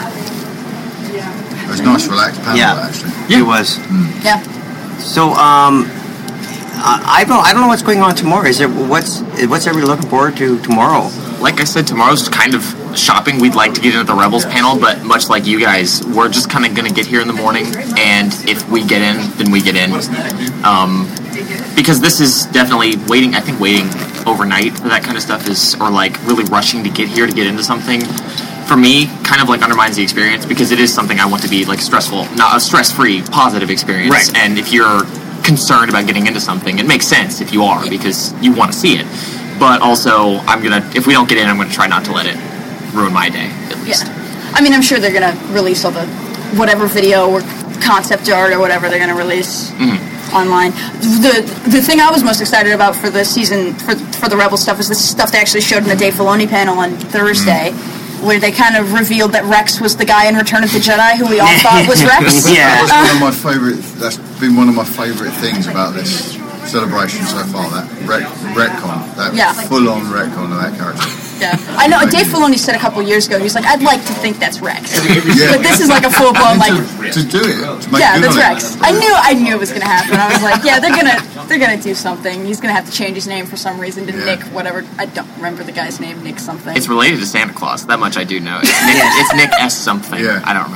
It was a nice, relaxed panel, Yeah. actually. Yeah. It was. Mm. Yeah. So, um, I, I don't, I don't know what's going on tomorrow. Is there what's what's everybody looking forward to tomorrow? Like I said, tomorrow's kind of shopping. We'd like to get into the Rebels panel, but much like you guys, we're just kind of going to get here in the morning, and if we get in, then we get in. Um, because this is definitely waiting, I think waiting overnight for that kind of stuff is, or like really rushing to get here to get into something, for me, kind of like undermines the experience, because it is something I want to be like stressful, not a stress-free, positive experience. Right. And if you're concerned about getting into something, it makes sense if you are, because you want to see it. But also, I'm gonna, if we don't get in, I'm gonna try not to let it ruin my day, at least. Yeah. I mean, I'm sure they're gonna release all the, whatever video or concept art or whatever they're gonna release mm-hmm. online. The the thing I was most excited about for the season, for for the Rebel stuff, is the stuff they actually showed in the Dave Filoni panel on Thursday, mm-hmm. where they kind of revealed that Rex was the guy in Return of the Jedi who we all thought was Rex. Yeah. That was one of my favourite, that's been one of my favourite things about this celebration so far, that rec- retcon, that Yeah. full-on retcon of that character. Yeah, I know. Dave Filoni said a couple years ago, he was like, "I'd like to think that's Rex," Yeah. but this is like a full blown like, to, to do it, to make yeah, good that's on Rex. it. I knew, I knew it was gonna happen. I was like, yeah, they're gonna, they're gonna do something. He's gonna have to change his name for some reason to Yeah. Nick, whatever. I don't remember the guy's name, Nick something. It's related to Santa Claus. That much I do know. It's Nick, it's Nick S. something. Yeah. I don't remember what it is.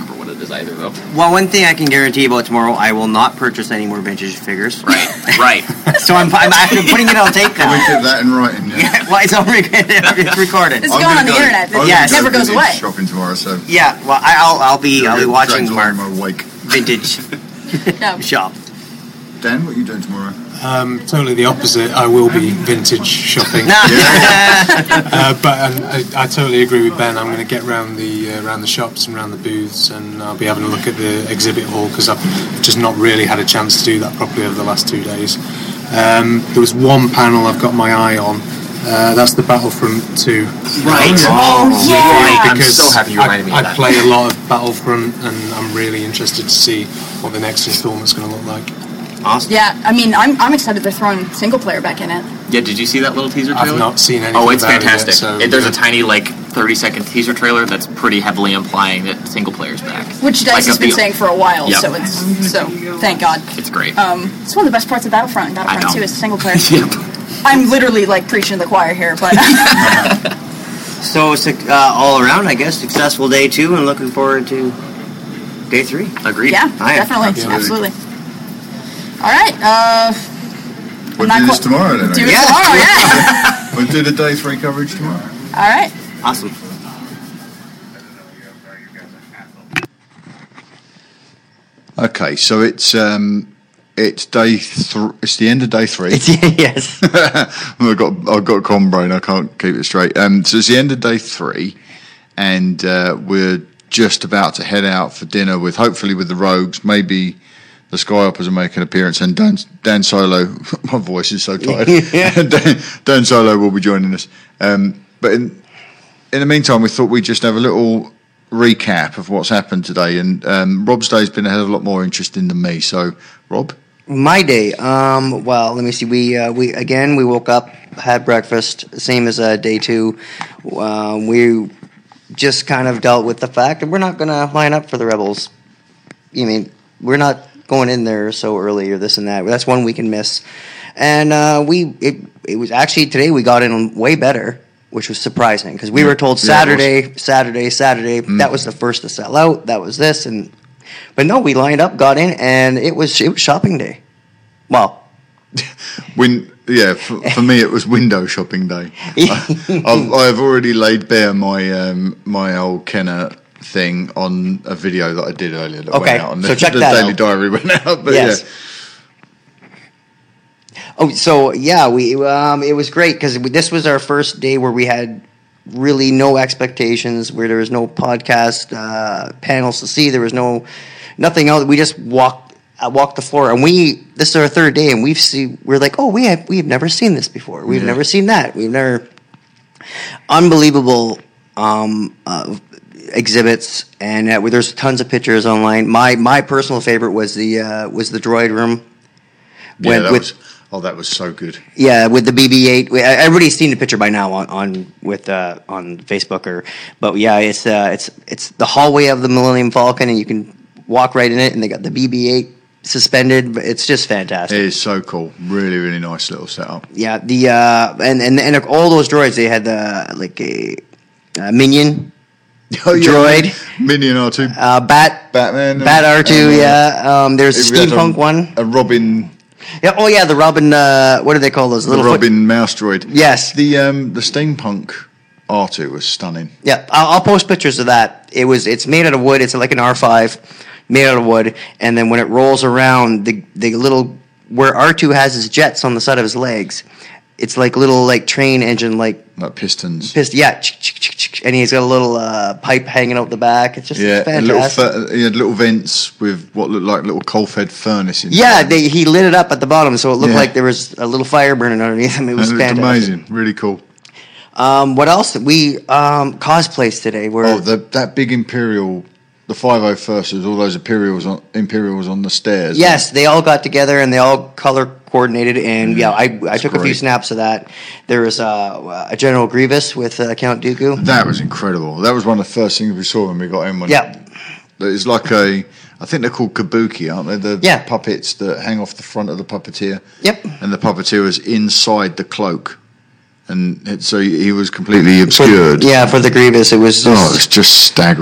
as either, though. Well, one thing I can guarantee about tomorrow, I will not purchase any more vintage figures. Right, right. So I'm, I'm after putting it on tape Can we now. get that in writing? Yeah. Yeah, well, it's already it's recorded. It's I'm going gonna on the go- internet. I'm It Yeah, gonna never go goes vintage away. Shopping tomorrow, so Yeah, well, I, I'll I'll be I'll be watching Dragged Mark along my wake. vintage Yeah. shop. Dan, what are you doing tomorrow? Um, totally the opposite. I will be vintage shopping. Uh, but um, I, I totally agree with Ben. I'm going to get round the uh, around the shops and around the booths, and I'll be having a look at the exhibit hall because I've just not really had a chance to do that properly over the last two days. Um, there was one panel I've got my eye on. Uh, that's the Battlefront two. Right. Oh, yeah. I'm so happy you reminded me I, of that. I play a lot of Battlefront, and I'm really interested to see what the next installment's going to look like. Awesome. Yeah, I mean, I'm I'm excited they're throwing single player back in it. Yeah, did you see that little teaser trailer? I've not seen anything Oh, it's about fantastic. it yet, so, It- there's yeah. a tiny, like, thirty-second teaser trailer that's pretty heavily implying that single player's back. Which Dice Like has a been feel- saying for a while, Yep. so it's so thank God. It's great. Um, it's one of the best parts of Battlefront. and I Battlefront know. two is single player. Yep. I'm literally like preaching to the choir here, but So uh, all around, I guess, successful day two, and looking forward to day three. Agreed. yeah, I am. definitely, Absolutely. absolutely. All right, uh, We'll not do this quite- tomorrow then. I do it guess. Yeah. tomorrow. Yeah. We'll do the day three coverage tomorrow. All right. Awesome. Okay, so it's um, it's day th- it's the end of day three. Yes. I've got I've got con brain. I can't keep it straight. Um, so it's the end of day three, and uh, we're just about to head out for dinner with hopefully with the Rogues. Maybe the Skyhoppers will make an appearance, and Dan, Dan Solo. My voice is so tired. Dan, Dan Solo will be joining us. Um, but in in the meantime, we thought we'd just have a little recap of what's happened today. And um, Rob's day's been a hell of a lot more interesting than me. So, Rob. My day. Um, well, let me see. We uh, we again we woke up, had breakfast, same as uh, day two. Uh, we just kind of dealt with the fact that we're not going to line up for the Rebels. You mean we're not going in there so early or this and that. That's one we can miss. And uh, we it it was actually today we got in way better, which was surprising because we were told Yeah, it Saturday, Saturday, Saturday. That was the first to sell out. That was this and. But no, we lined up, got in, and it was it was shopping day. Well, Win- yeah, for, for me it was window shopping day. I, I've, I've already laid bare my um, my old Kenner thing on a video that I did earlier that Okay, went out. And so the, check the that Daily out. Diary went out. But yes. yeah. Oh, so yeah, we um, it was great because this was our first day where we had really no expectations, where there was no podcast uh, panels to see, there was no nothing else. We just walked uh, walked the floor, and we this is our third day, and we've see we're like, oh, we have we've never seen this before. We've Yeah. never seen that. We've never unbelievable um, uh, exhibits, and uh, there's tons of pictures online. My my personal favorite was the uh, was the droid room. Yeah, When- that with- was, oh, that was so good. Yeah, with the B B eight, we- everybody's seen the picture by now on, on with uh, on Facebook or, but yeah, it's uh, it's it's the hallway of the Millennium Falcon, and you can walk right in it, and they got the B B eight suspended. But it's just fantastic. It is so cool. Really, really nice little setup. Yeah, the uh, and and and all those droids, they had the like a, a minion, Oh, yeah, Droid. Minion R two, uh, bat, Batman, bat R two. and, uh, Yeah, um, there's a we had steampunk a, one. a Robin, Yeah, oh yeah, the Robin. Uh, what do they call those the little foot- Robin mouse droid. Yes. The um, the steampunk R two was stunning. Yeah, I'll, I'll post pictures of that. It was it's made out of wood. It's like an R five, made out of wood. And then when it rolls around, the the little where R two has his jets on the side of his legs, it's like little like train engine like Like pistons. piston. Yeah, and he's got a little uh, pipe hanging out the back. It's just Yeah, and little fantastic. fur- he had little vents with what looked like little coal-fed furnace in. Yeah, they, he lit it up at the bottom, so it looked Yeah. like there was a little fire burning underneath him. It was And it was fantastic. amazing, really cool. Um, what else? We um, cosplays today. Where Oh, the, that big Imperial, the five oh first, with all those Imperials on, Imperials on the stairs. Yes, they all got together and they all color coordinated, and yeah, I I took a few great. snaps of that. There was uh, a General Grievous with uh, Count Dooku. That was incredible. That was one of the first things we saw when we got in. When Yeah. It's like a, I think they're called kabuki, aren't they? The Yeah. puppets that hang off the front of the puppeteer. Yep. And the puppeteer was inside the cloak. And it, so he was completely obscured. For, yeah, for the Grievous, it was Oh, just it's just staggering.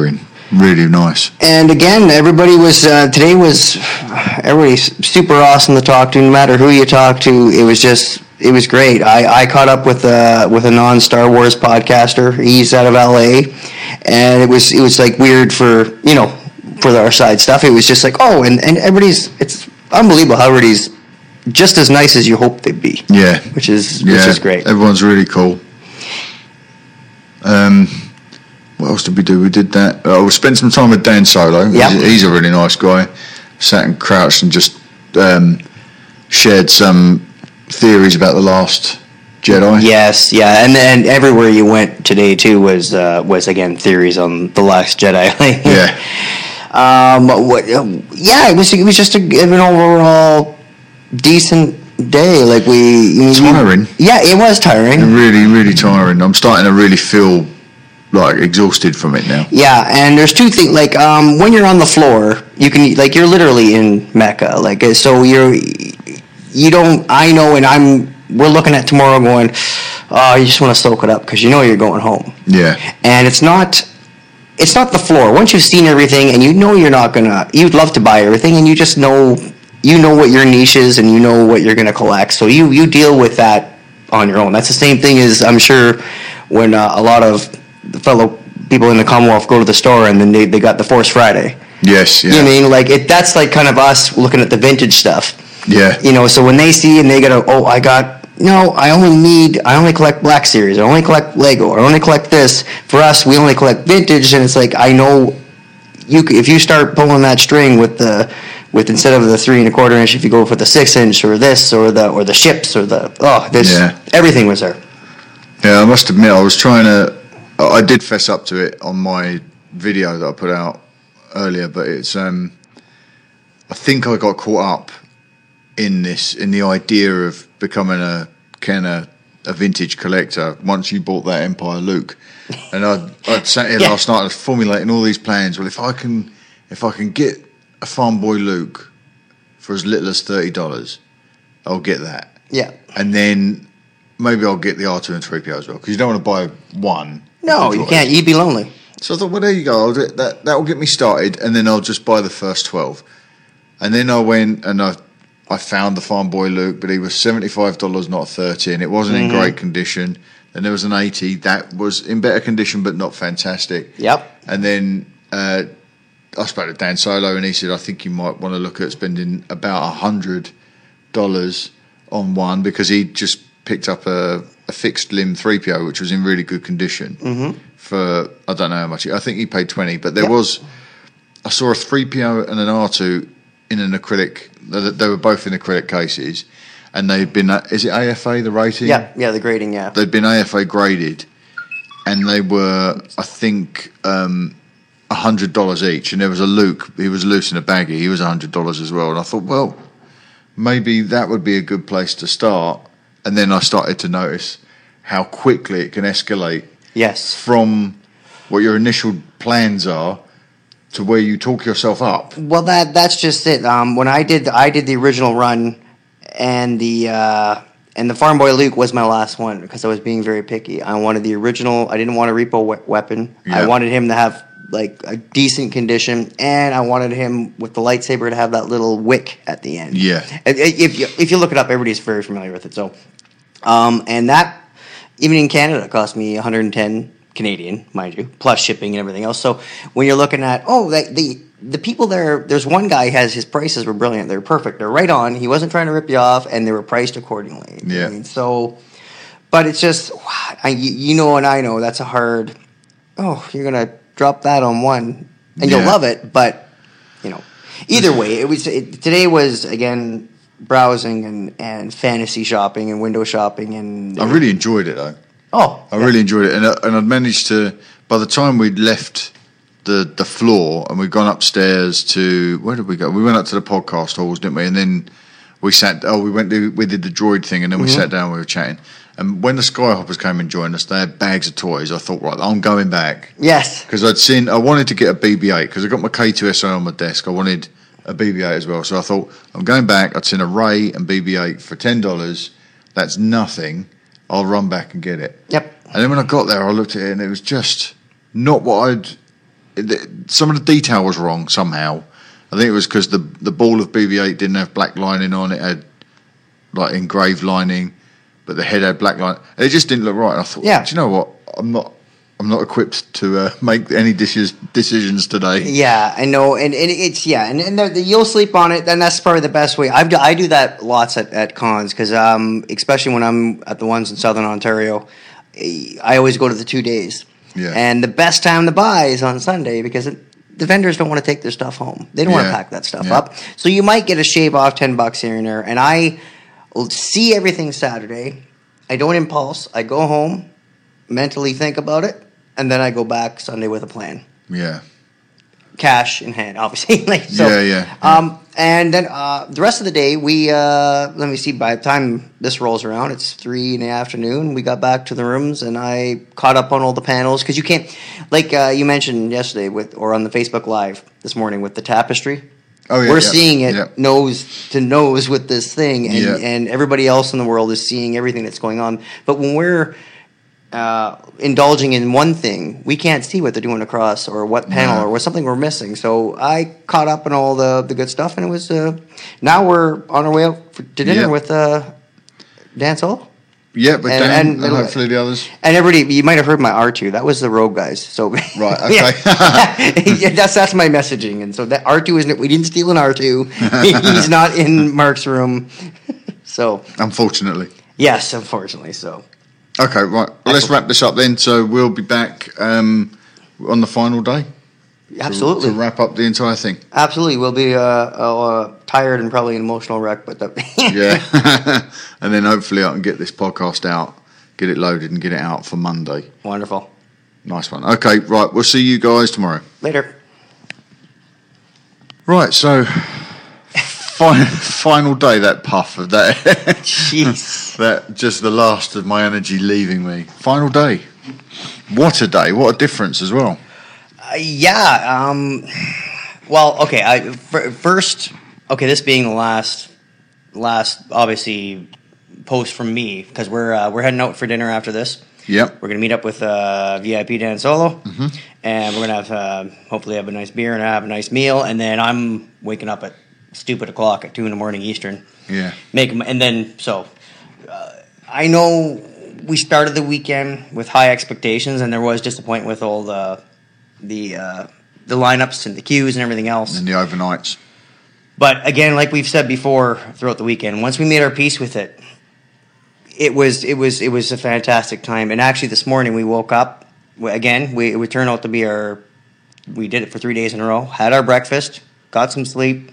Really nice. And again, everybody was uh, today was everybody's super awesome to talk to. No matter who you talk to, it was just it was great. I, I caught up with a with a non Star Wars podcaster. He's out of L A, and it was it was like weird for you know for our side stuff. It was just like oh, and, and everybody's it's unbelievable how everybody's just as nice as you hope they'd be. Yeah, which is yeah, which is great. Everyone's really cool. Um. What else did we do? We did that. Oh, we spent some time with Dan Solo. Yep. He's, he's a really nice guy. Sat and crouched and just um, shared some theories about The Last Jedi. Yes, yeah, and then everywhere you went today too was uh, was again theories on The Last Jedi. Yeah. Um, what? Yeah, it was it was just a, an overall decent day. Like we, I mean, tiring. You, yeah, it was tiring. Really, really tiring. I'm starting to really feel like exhausted from it now. Yeah, and there's two things. Like um, when you're on the floor, you can like you're literally in Mecca. Like so you're you don't. I know, and I'm. We're looking at tomorrow, going. Oh, you just want to soak it up because you know you're going home. Yeah. And it's not. It's not the floor. Once you've seen everything, and you know you're not gonna. You'd love to buy everything, and you just know. You know what your niche is, and you know what you're gonna collect. So you you deal with that on your own. That's the same thing as I'm sure when uh, a lot of the fellow people in the Commonwealth go to the store and then they, they got the Force Friday. Yes, yeah. You know what I mean? Like, it, that's like kind of us looking at the vintage stuff. Yeah. You know, so when they see and they go, oh, I got, no, I only need, I only collect Black Series, I only collect Lego, or I only collect this. For us, we only collect vintage, and it's like, I know, you if you start pulling that string with the, with instead of the three and a quarter inch, if you go for the six inch, or this, or the, or the ships, or the, oh, this, yeah. Everything was there. Yeah, I must admit, I was trying to, I did fess up to it on my video that I put out earlier, but it's um, I think I got caught up in this, in the idea of becoming a kind of a vintage collector once you bought that Empire Luke, and I I sat here yeah. last night, I was formulating all these plans. Well, if I can, if I can get a Farm Boy Luke for as little as thirty dollars, I'll get that. Yeah, and then maybe I'll get the R two and three P O as well, because you don't want to buy one. No, you can't. You'd be lonely. So I thought, well, there you go. I'll do, that that will get me started, and then I'll just buy the first twelve. And then I went and I I found the Farm Boy Luke, but he was seventy-five dollars, not thirty, and it wasn't mm-hmm. in great condition. Then there was an eighty that was in better condition, but not fantastic. Yep. And then uh, I spoke to Dan Solo, and he said, I think you might want to look at spending about one hundred dollars on one, because he just picked up a, a fixed limb three P O, which was in really good condition mm-hmm. for, I don't know how much, I think he paid twenty, but there yep. was, I saw a three P O and an R two in an acrylic, they were both in acrylic cases, and they'd been, is it A F A, the rating? Yeah, yeah, the grading, yeah. They'd been A F A graded, and they were, I think, um, one hundred dollars each, and there was a Luke, he was loose in a baggie, he was one hundred dollars as well, and I thought, well, maybe that would be a good place to start. And then I started to notice how quickly it can escalate. Yes. From what your initial plans are to where you talk yourself up. Well, that that's just it. Um, when I did I did the original run, and the uh, and the Farm Boy Luke was my last one, because I was being very picky. I wanted the original. I didn't want a repo we- weapon. Yeah. I wanted him to have like a decent condition, and I wanted him with the lightsaber to have that little wick at the end. Yeah. If you if you look it up, everybody's very familiar with it. So. Um, and that, even in Canada, cost me one hundred ten Canadian, mind you, plus shipping and everything else. So when you're looking at, oh, the the, the people there, there's one guy has, his prices were brilliant. They're perfect. They're right on. He wasn't trying to rip you off, and they were priced accordingly. Yeah. I mean, so, but it's just, I, you know, and I know that's a hard, oh, you're going to drop that on one, and yeah. you'll love it, but, you know, either way, it was, it, today was, again, browsing and, and fantasy shopping and window shopping, and I really enjoyed it though. Oh, I yeah. really enjoyed it, and I, and I'd managed to. By the time we'd left the the floor and we'd gone upstairs to, where did we go? We went up to the podcast halls, didn't we? And then we sat. Oh, we went to we did the droid thing, and then we mm-hmm. sat down. We were chatting, and when the Skyhoppers came and joined us, they had bags of toys. I thought, right, I'm going back. Yes, because I'd seen. I wanted to get a B B eight because I got my K two S O on my desk. I wanted a B B eight as well. So I thought, I'm going back. I'd seen a Ray and B B eight for ten dollars. That's nothing. I'll run back and get it. Yep. And then when I got there, I looked at it, and it was just not what I'd the, some of the detail was wrong somehow. I think it was because the the ball of B B eight didn't have black lining on it; had like engraved lining, but the head had black line. It just didn't look right. And I thought, Yeah. do you know what? I'm not. I'm not equipped to uh, make any decisions decisions today. Yeah, I know, and, and it's yeah, and, and the, the, you'll sleep on it. Then that's probably the best way. I've, I do that lots at, at cons because, um, especially when I'm at the ones in Southern Ontario, I always go to the two days. Yeah. And the best time to buy is on Sunday because it, the vendors don't want to take their stuff home. They don't want Yeah. to pack that stuff Yeah. up. So you might get a shave off ten bucks here and there. And I will see everything Saturday. I don't impulse. I go home, mentally think about it, and then I go back Sunday with a plan. Yeah. Cash in hand, obviously. like so, Yeah, yeah, Um, and then uh, the rest of the day, we uh, let me see. By the time this rolls around, it's three in the afternoon. We got back to the rooms, and I caught up on all the panels because you can't, like uh, you mentioned yesterday with or on the Facebook Live this morning with the tapestry. Oh yeah. We're yeah, seeing it Yeah. nose to nose with this thing, and Yeah. and everybody else in the world is seeing everything that's going on. But when we're uh, indulging in one thing, we can't see what they're doing across or what panel No. or what something we're missing. So I caught up on all the, the good stuff, and it was uh, now we're on our way out for, to dinner Yeah. with uh, Dan Solo. Yeah, but And- Dan and- and, hopefully the others. And everybody, you might have heard my R two. That was the Rogue guys. So Right. yeah. Okay. Yeah, that's that's my messaging. And so that R two isn't. We didn't steal an R two. He's not in Mark's room. So Unfortunately. yes, unfortunately. So Okay. Right. Well, let's wrap this up then. So we'll be back um, on the final day. to- absolutely, To wrap up the entire thing. absolutely, we'll be uh, uh, tired and probably an emotional wreck, but the Yeah. And then hopefully I can get this podcast out, get it loaded, and get it out for Monday. wonderful. Nice one. Okay. Right. We'll see you guys tomorrow. Later. Right. So. Final, final day, that puff of that, Jeez. that just the last of my energy leaving me. Final day. What a day. What a difference as well. Uh, yeah. Um, well, okay. I f- first. Okay, this being the last, last obviously post from me because we're uh, we're heading out for dinner after this. Yep. We're gonna meet up with uh, V I P Dan Solo, Mm-hmm. and we're gonna have uh, hopefully have a nice beer and have a nice meal, and then I'm waking up at stupid o'clock at two in the morning Eastern. Yeah. Make 'em- and then so uh, I know we started the weekend with high expectations, and there was disappointment with all the the uh, the lineups and the queues and everything else. And the overnights. But again, like we've said before throughout the weekend, once we made our peace with it, it was it was it was a fantastic time. And actually, this morning we woke up we- again. We it would turn out to be our. We did it for three days in a row. Had our breakfast, got some sleep,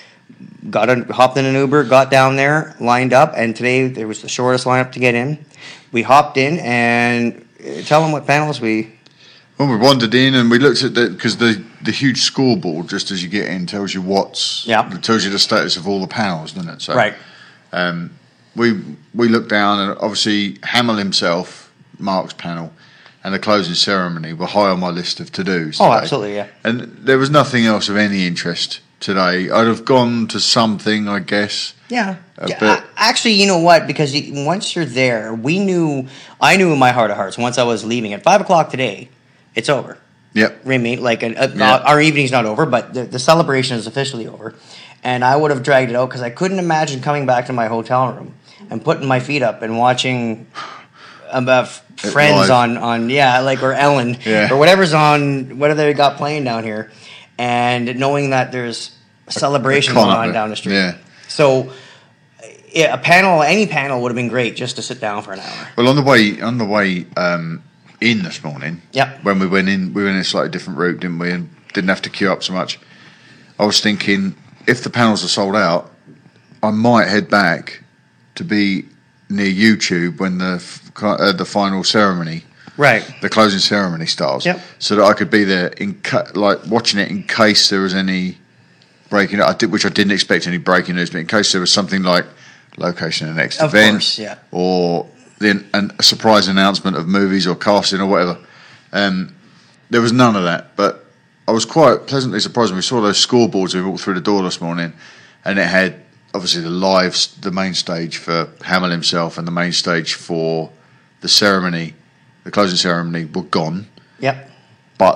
got a, hopped in an Uber, got down there, lined up, and today there was the shortest lineup to get in. We hopped in and uh, tell them what panels we. Well, we wandered in and we looked at the because the the huge scoreboard just as you get in tells you what's Yeah. it tells you the status of all the panels, doesn't it? So Right. Um, we we looked down and obviously Hamill himself, Mark's panel, and the closing ceremony were high on my list of to dos. Oh, absolutely, yeah. And there was nothing else of any interest today. I'd have gone to something, I guess. Yeah. A Yeah, bit. a- actually, you know what? Because you, once you're there, we knew, I knew in my heart of hearts, once I was leaving at five o'clock today, it's over. Yep. Remy, like, uh, uh, Yeah. our evening's not over, but the, the celebration is officially over. And I would have dragged it out because I couldn't imagine coming back to my hotel room and putting my feet up and watching about It Friends live. on, on, yeah, like, or Ellen, Yeah. or whatever's on, whatever they got playing down here, and knowing that there's a celebration going on Connor, down the street. yeah. So, yeah, a panel, any panel would have been great just to sit down for an hour. Well, on the way on the way um, in this morning, Yep. when we went in, we went in a slightly different route, didn't we? And didn't have to queue up so much. I was thinking, if the panels are sold out, I might head back to be near YouTube when the f- uh, the final ceremony, Right. the closing ceremony starts, Yep. so that I could be there in ca- like watching it in case there was any breaking. I did, which I didn't expect any breaking news, but in case there was something like location of the next Of event, course, yeah. or then an, a surprise announcement of movies or casting or whatever. Um, there was none of that, but I was quite pleasantly surprised when we saw those scoreboards when we walked through the door this morning, and it had obviously the live, the main stage for Hamill himself and the main stage for the ceremony, the closing ceremony, were gone, Yep. but the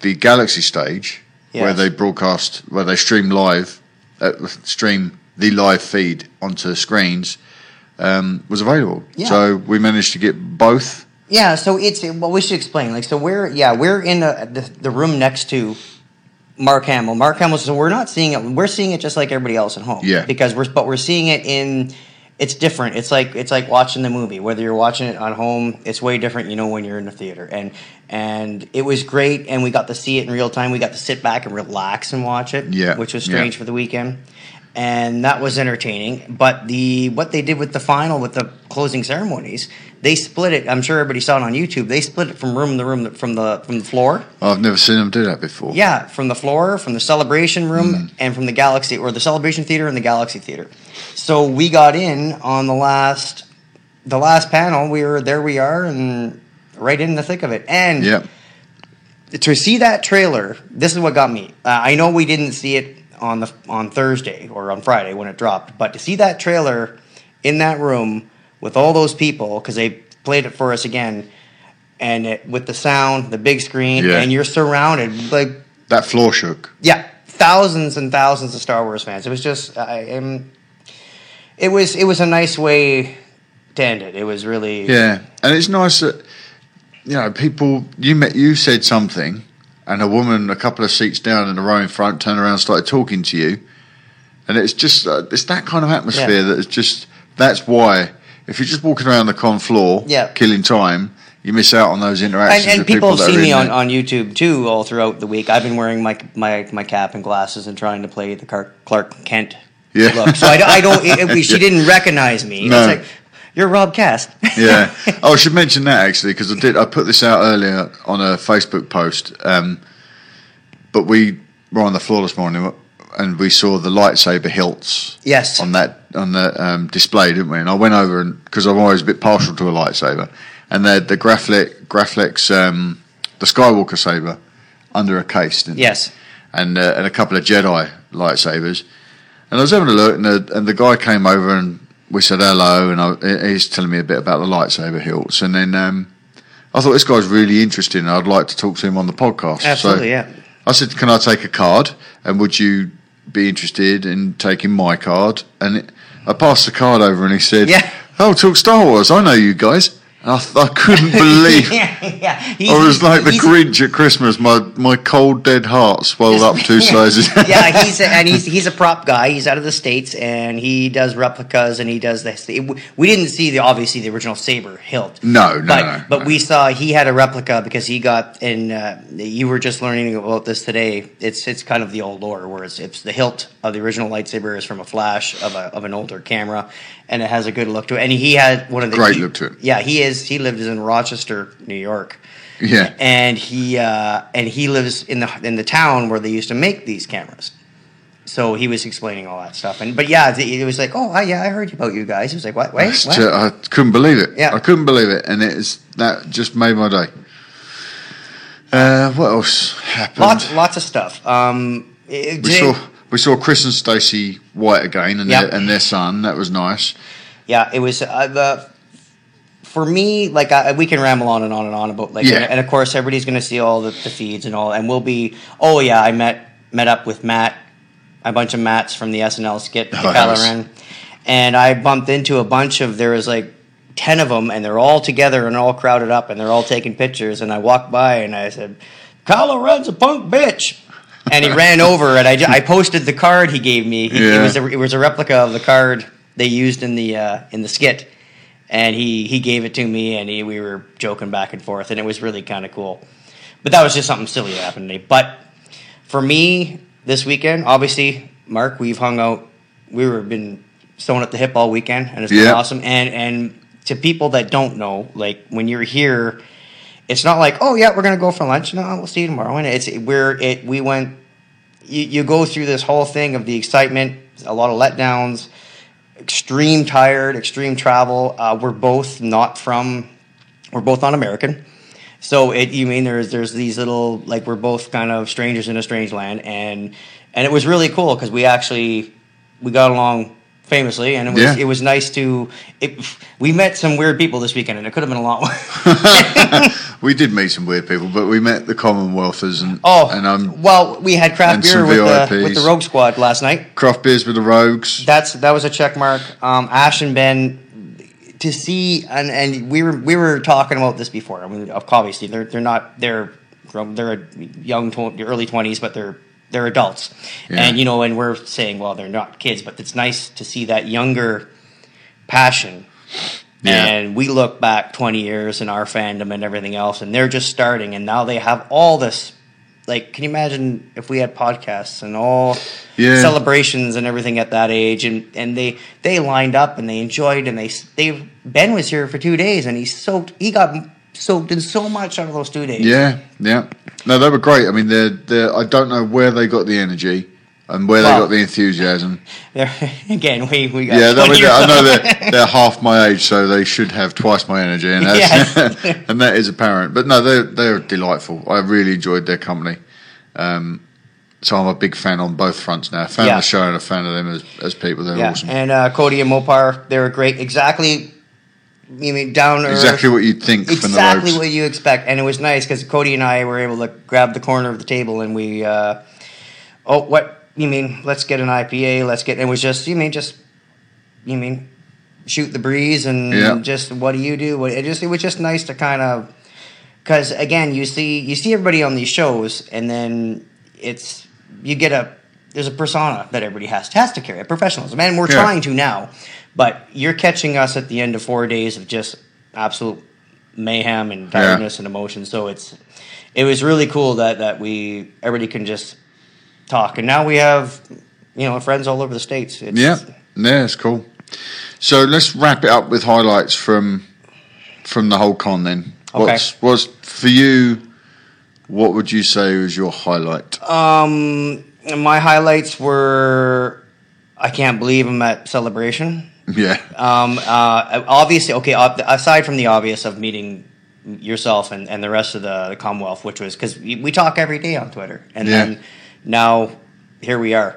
the Galaxy stage Yes. where they broadcast, where they stream live, uh, stream the live feed onto screens, um, was available. Yeah. So we managed to get both. Yeah, so it's well, we should explain. Like, so we're yeah, we're in the the, the room next to Mark Hamill. Mark Hamill. So we're not seeing it. We're seeing it just like everybody else at home. Yeah. Because we're but we're seeing it in. It's different. It's like it's like watching the movie. Whether you're watching it on home, it's way different. You know when you're in the theater, and and it was great. And we got to see it in real time. We got to sit back and relax and watch it. Yeah. Which was strange Yeah. for the weekend. And that was entertaining. But the what they did with the final, with the closing ceremonies, they split it. I'm sure everybody saw it on YouTube. They split it from room to room, from the from the floor. I've never seen them do that before. Yeah, from the floor, from the celebration room, Mm. and from the Galaxy, or the celebration theater and the Galaxy theater. So we got in on the last, the last panel. We were there. We are, and right in the thick of it. And Yeah. to see that trailer, this is what got me. Uh, I know we didn't see it on the on Thursday or on Friday when it dropped, but to see that trailer in that room with all those people, because they played it for us again, and it, with the sound, the big screen, Yeah. and you're surrounded like That floor shook. yeah, thousands and thousands of Star Wars fans. It was just I am. It was it was a nice way to end it. It was really Yeah, and it's nice that, you know, people, you met, you said something, and a woman a couple of seats down in the row in front turned around and started talking to you, and it's just, uh, it's that kind of atmosphere Yeah. that is just, that's why, if you're just walking around the con floor, Yeah. killing time, you miss out on those interactions And, and with people people have that seen are me in on, there. on YouTube too all throughout the week. I've been wearing my my, my cap and glasses and trying to play the Clark, Clark Kent Yeah. look. So I, don't- I don't. It, it- she didn't recognize me. No. It's like, you're Rob Cast. Yeah. Oh, I should mention that actually, because I did. I put this out earlier on a Facebook post. Um, but we were on the floor this morning, and we saw the lightsaber hilts. Yes. On that on the um, display, didn't we? And I went over, and because I'm always a bit partial to a lightsaber, and they had the Graflex, Graflex, um, the Skywalker saber under a case, didn't they? Yes. And uh, and a couple of Jedi lightsabers. And I was having a look, and the, and the guy came over, and we said hello, and I, he's telling me a bit about the lightsaber hilts. And then um, I thought, this guy's really interesting, and I'd like to talk to him on the podcast. Absolutely, so yeah. I said, can I take a card? And would you be interested in taking my card? And it, I passed the card over, and he said, Yeah. oh, talk Star Wars. I know you guys. And I, th- I couldn't believe yeah, yeah. He's, I was like the he's- Grinch at Christmas. My my cold dead heart swelled up two sizes. yeah, he's a, and he's he's a prop guy. He's out of the States, and he does replicas, and he does this. We didn't see the obviously the original saber hilt. No, no, but, no, But no. we saw he had a replica because he got, and uh, you were just learning about this today. It's it's kind of the old lore where it's, it's the hilt of the original lightsaber is from a flash of a of an older camera, and it has a good look to it. And he had one of the Great he- look to it. Yeah, he is. He lives in Rochester, New York. Yeah. and he uh, and he lives in the in the town where they used to make these cameras. So he was explaining all that stuff, and but yeah, it was like, oh, I, yeah, I heard about you guys. He was like, what? Wait, That's what? ju- I couldn't believe it. Yeah. I couldn't believe it, and it is that just made my day. Uh, what else happened? lots, lots of stuff. Um, it- we today- saw we saw Chris and Stacey White again, and Yep. their, and their son. That was nice. yeah, it was uh, the. For me, like I, we can ramble on and on and on about like, Yeah. and, and of course everybody's going to see all the, the feeds and all, and we'll be. Oh yeah, I met met up with Matt, a bunch of Matts from the S N L skit, the Oh, that was- Kylo Ren, and I bumped into a bunch of. There was like ten of them, and they're all together and all crowded up, and they're all taking pictures. And I walked by and I said, "Kylo Ren's a punk bitch." And he ran over, and I, ju- I posted the card he gave me. He, Yeah. It was a, it was a replica of the card they used in the uh, in the skit, and he, he gave it to me, and he, we were joking back and forth, and it was really kind of cool. But that was just something silly that happened to me. But for me, this weekend, obviously, Mark, we've hung out. We were been sewn at the hip all weekend, and it's been Yeah. awesome. And and to people that don't know, like when you're here, it's not like, oh yeah, we're gonna go for lunch. No, we'll see you tomorrow. And it's we're it we went. You, you go through this whole thing of the excitement, a lot of letdowns, extreme tired, extreme travel. Uh, we're both not from. We're both not American. So it, you mean there's there's these little like we're both kind of strangers in a strange land, and and it was really cool because we actually we got along famously, and it was Yeah. it was nice to. It, we met some weird people this weekend, and it could have been a lot more. We did meet some weird people, but we met the Commonwealthers and Oh, and um, well, we had craft and beer some with V I Ps. the, with the Rogue Squad last night. craft beers with the Rogues. That's that was a check mark. Um, Ash and Ben, to see, and, and we were we were talking about this before. I mean, obviously they're they're not they're they're young, tw- early twenties, but they're they're adults, Yeah. and you know, and we're saying, well, they're not kids, but it's nice to see that younger passion. Yeah. And we look back twenty years in our fandom and everything else, and they're just starting, and now they have all this. Like, can you imagine if we had podcasts and all Yeah. celebrations and everything at that age, and, and they they lined up and they enjoyed, and they they Ben was here for two days, and he soaked he got soaked in so much out of those two days. Yeah, yeah. No, they were great. I mean, they're, they're, I don't know where they got the energy and where Well, they got the enthusiasm. They're, again, we we got Yeah, that, twenty I, mean, I years know on. they're, they're half my age, so they should have twice my energy, and that's, Yes. and that is apparent. But no, they're they're delightful. I really enjoyed their company. Um, so I'm a big fan on both fronts now. A fan Yeah. of the show and a fan of them as, as people. They're Yeah, awesome. and uh, Cody and Mopar, they were great. Exactly, you mean down to earth. Exactly what you'd think from the Exactly Rogues. what you expect, and it was nice because Cody and I were able to grab the corner of the table, and we, uh, oh, what you mean? Let's get an I P A. Let's get. It was just you mean just you mean shoot the breeze and Yeah. just what do you do? What it just it was just nice to kind of because again you see you see everybody on these shows, and then it's you get a there's a persona that everybody has has to carry a professionalism, and we're Yeah. trying to now. But you're catching us at the end of four days of just absolute mayhem and tiredness and emotion. So it's it was really cool that that we everybody can just talk, and now we have you know friends all over the states. It's, Yeah, yeah, it's cool. So let's wrap it up with highlights from from the whole con. Then, Okay. what's was for you? What would you say was your highlight? Um, my highlights were I can't believe I'm at Celebration. Yeah, Um, uh, obviously, okay. ob- Aside from the obvious of meeting yourself and, and the rest of the, the Commonwealth, which was because we, we talk every day on Twitter, and Yeah. then now here we are,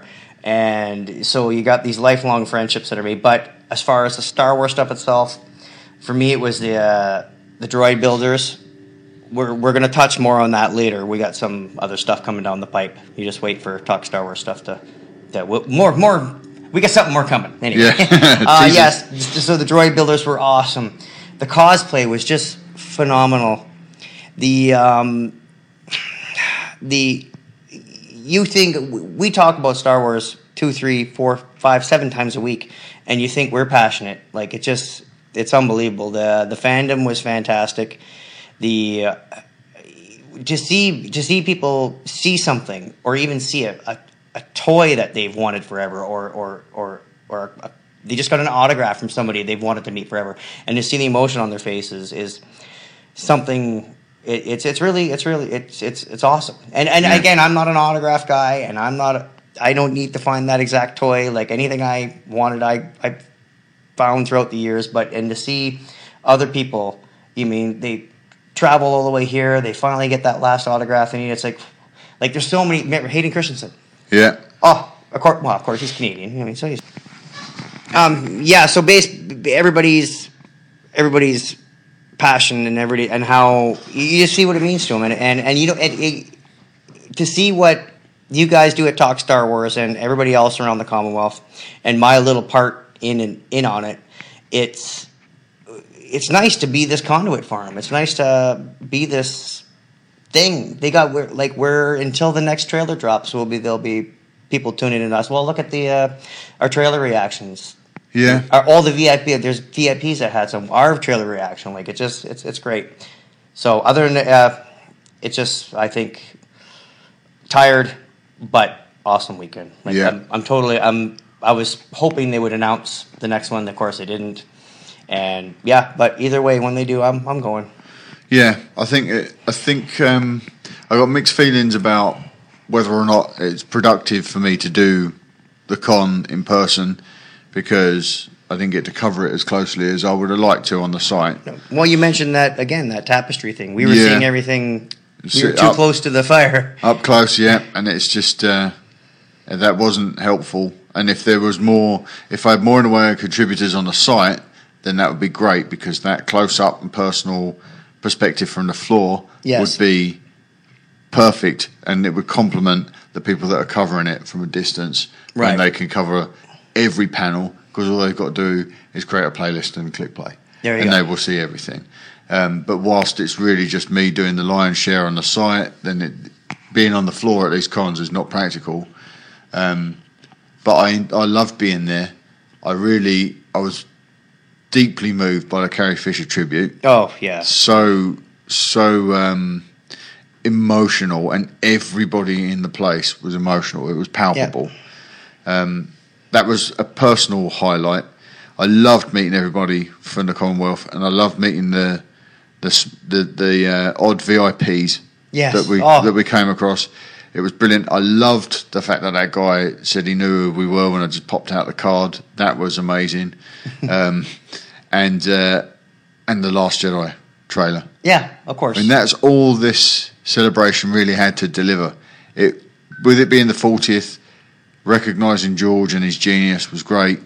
and so you got these lifelong friendships that are made. But as far as the Star Wars stuff itself, for me, it was the uh, the droid builders. We're we're gonna touch more on that later. We got some other stuff coming down the pipe. You just wait for Talk Star Wars stuff to that will more more. We got something more coming. Anyway, Yeah. uh, Tease it. yes. So the droid builders were awesome. The cosplay was just phenomenal. The um, the you think we talk about Star Wars two, three, four, five, seven times a week, and you think we're passionate. Like it just it's unbelievable. The the fandom was fantastic. The uh, to see to see people see something or even see a, a, a toy that they've wanted forever, or or or or a, they just got an autograph from somebody they've wanted to meet forever, and to see the emotion on their faces is something. It, it's it's really it's really it's it's it's awesome. And and Yeah. again, I'm not an autograph guy, and I'm not. A, I don't need to find that exact toy. Like anything I wanted, I I found throughout the years. But and to see other people, you mean they travel all the way here, they finally get that last autograph, and it's like like there's so many. Remember Hayden Christensen. yeah, Oh, of course. Well, of course, he's Canadian. I mean, so he's. Um. Yeah. So, base everybody's everybody's passion and everybody and how you just see what it means to them, and and, and you know, and, it, to see what you guys do at Talk Star Wars and everybody else around the Commonwealth, and my little part in and in on it. It's it's nice to be this conduit for them. It's nice to be this thing. They got we're like we're until the next trailer drops. Will be there'll be people tuning in to us. Well, look at the uh, our trailer reactions. yeah. Our, all the V I P there's V I Ps that had some our trailer reaction. Like it just it's it's great. So other than uh, it's just I think tired but awesome weekend. Like Yeah. I'm, I'm totally I'm I was hoping they would announce the next one. Of course they didn't. And yeah, but either way, when they do, I'm I'm going. Yeah, I think it, I think um, I got mixed feelings about whether or not it's productive for me to do the con in person because I didn't get to cover it as closely as I would have liked to on the site. Well, you mentioned that again, that tapestry thing. We were Yeah. seeing everything. We So were too up- close to the fire. Up close, yeah, and it's just uh, that wasn't helpful. And if there was more, if I had more in the way of contributors on the site, then that would be great, because that close-up and personal perspective from the floor Yes. would be perfect, and it would complement the people that are covering it from a distance. Right. And they can cover every panel, because all they've got to do is create a playlist and click play. There you and go. they will see everything. Um, but whilst it's really just me doing the lion's share on the site, then it, being on the floor at these cons is not practical. Um, but I I loved being there. I really, I was deeply moved by the Carrie Fisher tribute. Oh, yeah. So, so um, emotional, and everybody in the place was emotional. It was palpable. Um, that was a personal highlight. I loved meeting everybody from the Commonwealth, and I loved meeting the the the, the uh, odd V I Ps Yes. that we Oh. that we came across. It was brilliant. I loved the fact that that guy said he knew who we were when I just popped out the card. That was amazing. um, and uh, and the Last Jedi trailer. Yeah, of course. I mean, that's all this celebration really had to deliver. It, with it being the fortieth, recognising George and his genius was great.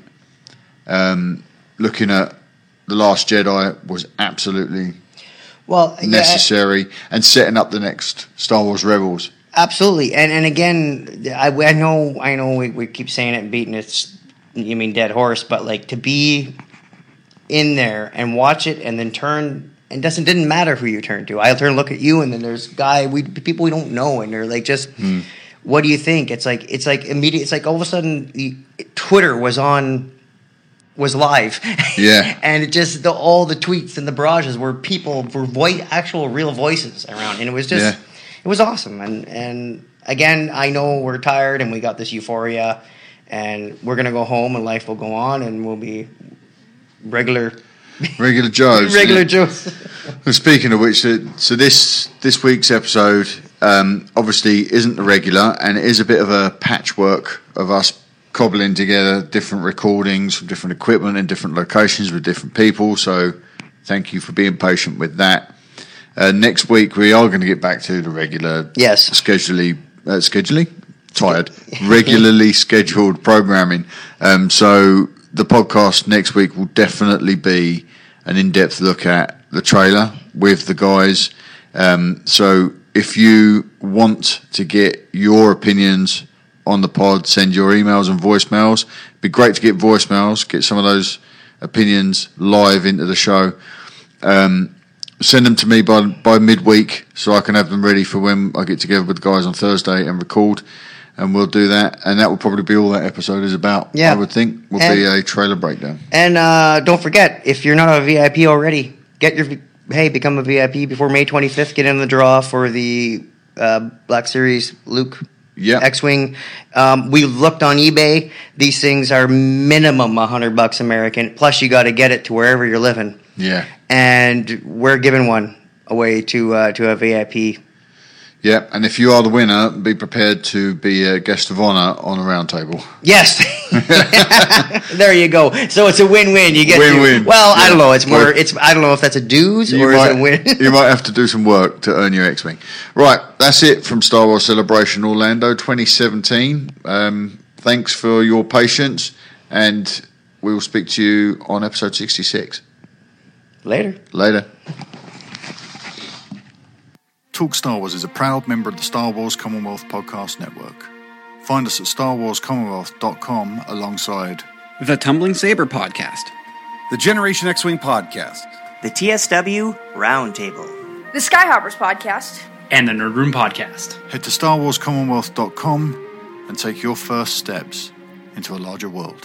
Um, looking at The Last Jedi was absolutely well, yeah, necessary, and setting up the next Star Wars Rebels. absolutely. And and again, I, I know I know we, we keep saying it and beating it, you mean dead horse, but like to be in there and watch it and then turn, and doesn't didn't matter who you turn to. I turn and look at you, and then there's guy we people we don't know, and they're like, just Hmm. what do you think? It's like it's like immediate. It's like all of a sudden the, Twitter was on. Was live, Yeah. and it just the, all the tweets and the barrages were people were voice, actual real voices around, and it was just Yeah. it was awesome. And and again, I know we're tired and we got this euphoria, and we're gonna go home and life will go on, and we'll be regular Regular Joes. regular Joes. Well, speaking of which, uh, so this this week's episode um, obviously isn't the regular, and it is a bit of a patchwork of us cobbling together different recordings from different equipment in different locations with different people. So thank you for being patient with that. Uh, next week we are going to get back to the regular, Yes. schedulely, uh, schedulely, tired, regularly scheduled programming. Um, so the podcast next week will definitely be an in-depth look at the trailer with the guys. Um, so if you want to get your opinions on the pod, send your emails and voicemails. It'd be great to get voicemails, get some of those opinions live into the show. Um, send them to me by by midweek so I can have them ready for when I get together with the guys on Thursday and record, and we'll do that. And that will probably be all that episode is about, Yeah. I would think, will And- be a trailer breakdown. And uh, don't forget, if you're not a V I P already, get your hey become a V I P before May twenty-fifth. Get in the draw for the uh, Black Series Luke. Yeah. X-Wing. Um, we looked on eBay. These things are minimum a hundred bucks American. Plus, you got to get it to wherever you're living. Yeah. And we're giving one away to uh, to a V I P. Yeah, and if you are the winner, be prepared to be a guest of honour on a round table. Yes. There you go. So it's a win-win. You get Win-win. To, well, I Yeah. don't know. It's more. Well, It's I don't know if that's a dues You or might, is it a win. you might have to do some work to earn your X-Wing. Right, that's it from Star Wars Celebration Orlando twenty seventeen. Um, thanks for your patience, and we will speak to you on episode sixty-six. Later. Later. Talk Star Wars is a proud member of the Star Wars Commonwealth Podcast Network. Find us at star wars commonwealth dot com alongside The Tumbling Saber Podcast, The Generation X-Wing Podcast, The T S W Roundtable. The Skyhoppers podcast. and the Nerd Room Podcast. head to star wars commonwealth dot com and take your first steps into a larger world.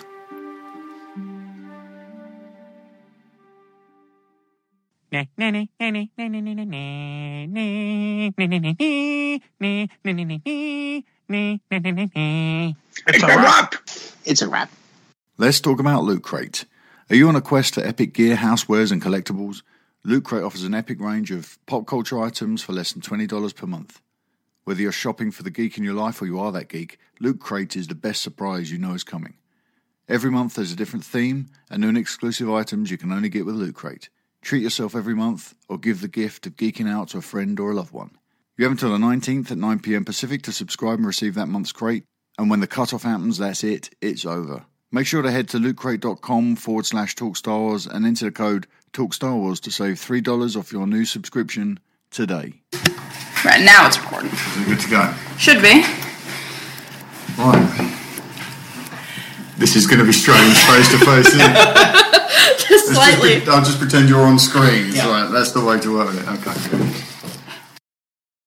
It's a wrap. It's a wrap. Let's talk about Loot Crate. Are you on a quest for epic gear, housewares, and collectibles? Loot Crate offers an epic range of pop culture items for less than twenty dollars per month. Whether you're shopping for the geek in your life or you are that geek, Loot Crate is the best surprise you know is coming. Every month there's a different theme and new and exclusive items you can only get with Loot Crate. Treat yourself every month or give the gift of geeking out to a friend or a loved one. You have until the nineteenth at nine p.m. Pacific to subscribe and receive that month's crate. And when the cutoff happens, that's it. It's over. Make sure to head to lootcrate.com forward slash Talk Star Wars and enter the code Talk Star Wars to save three dollars off your new subscription today. Right, now it's recording. We're good to go. Should be. Right. This is going to be strange face to face, isn't it? Just slightly. Just pre- I'll just pretend you're on screen. Yeah. Right, that's the way to work with it. Okay.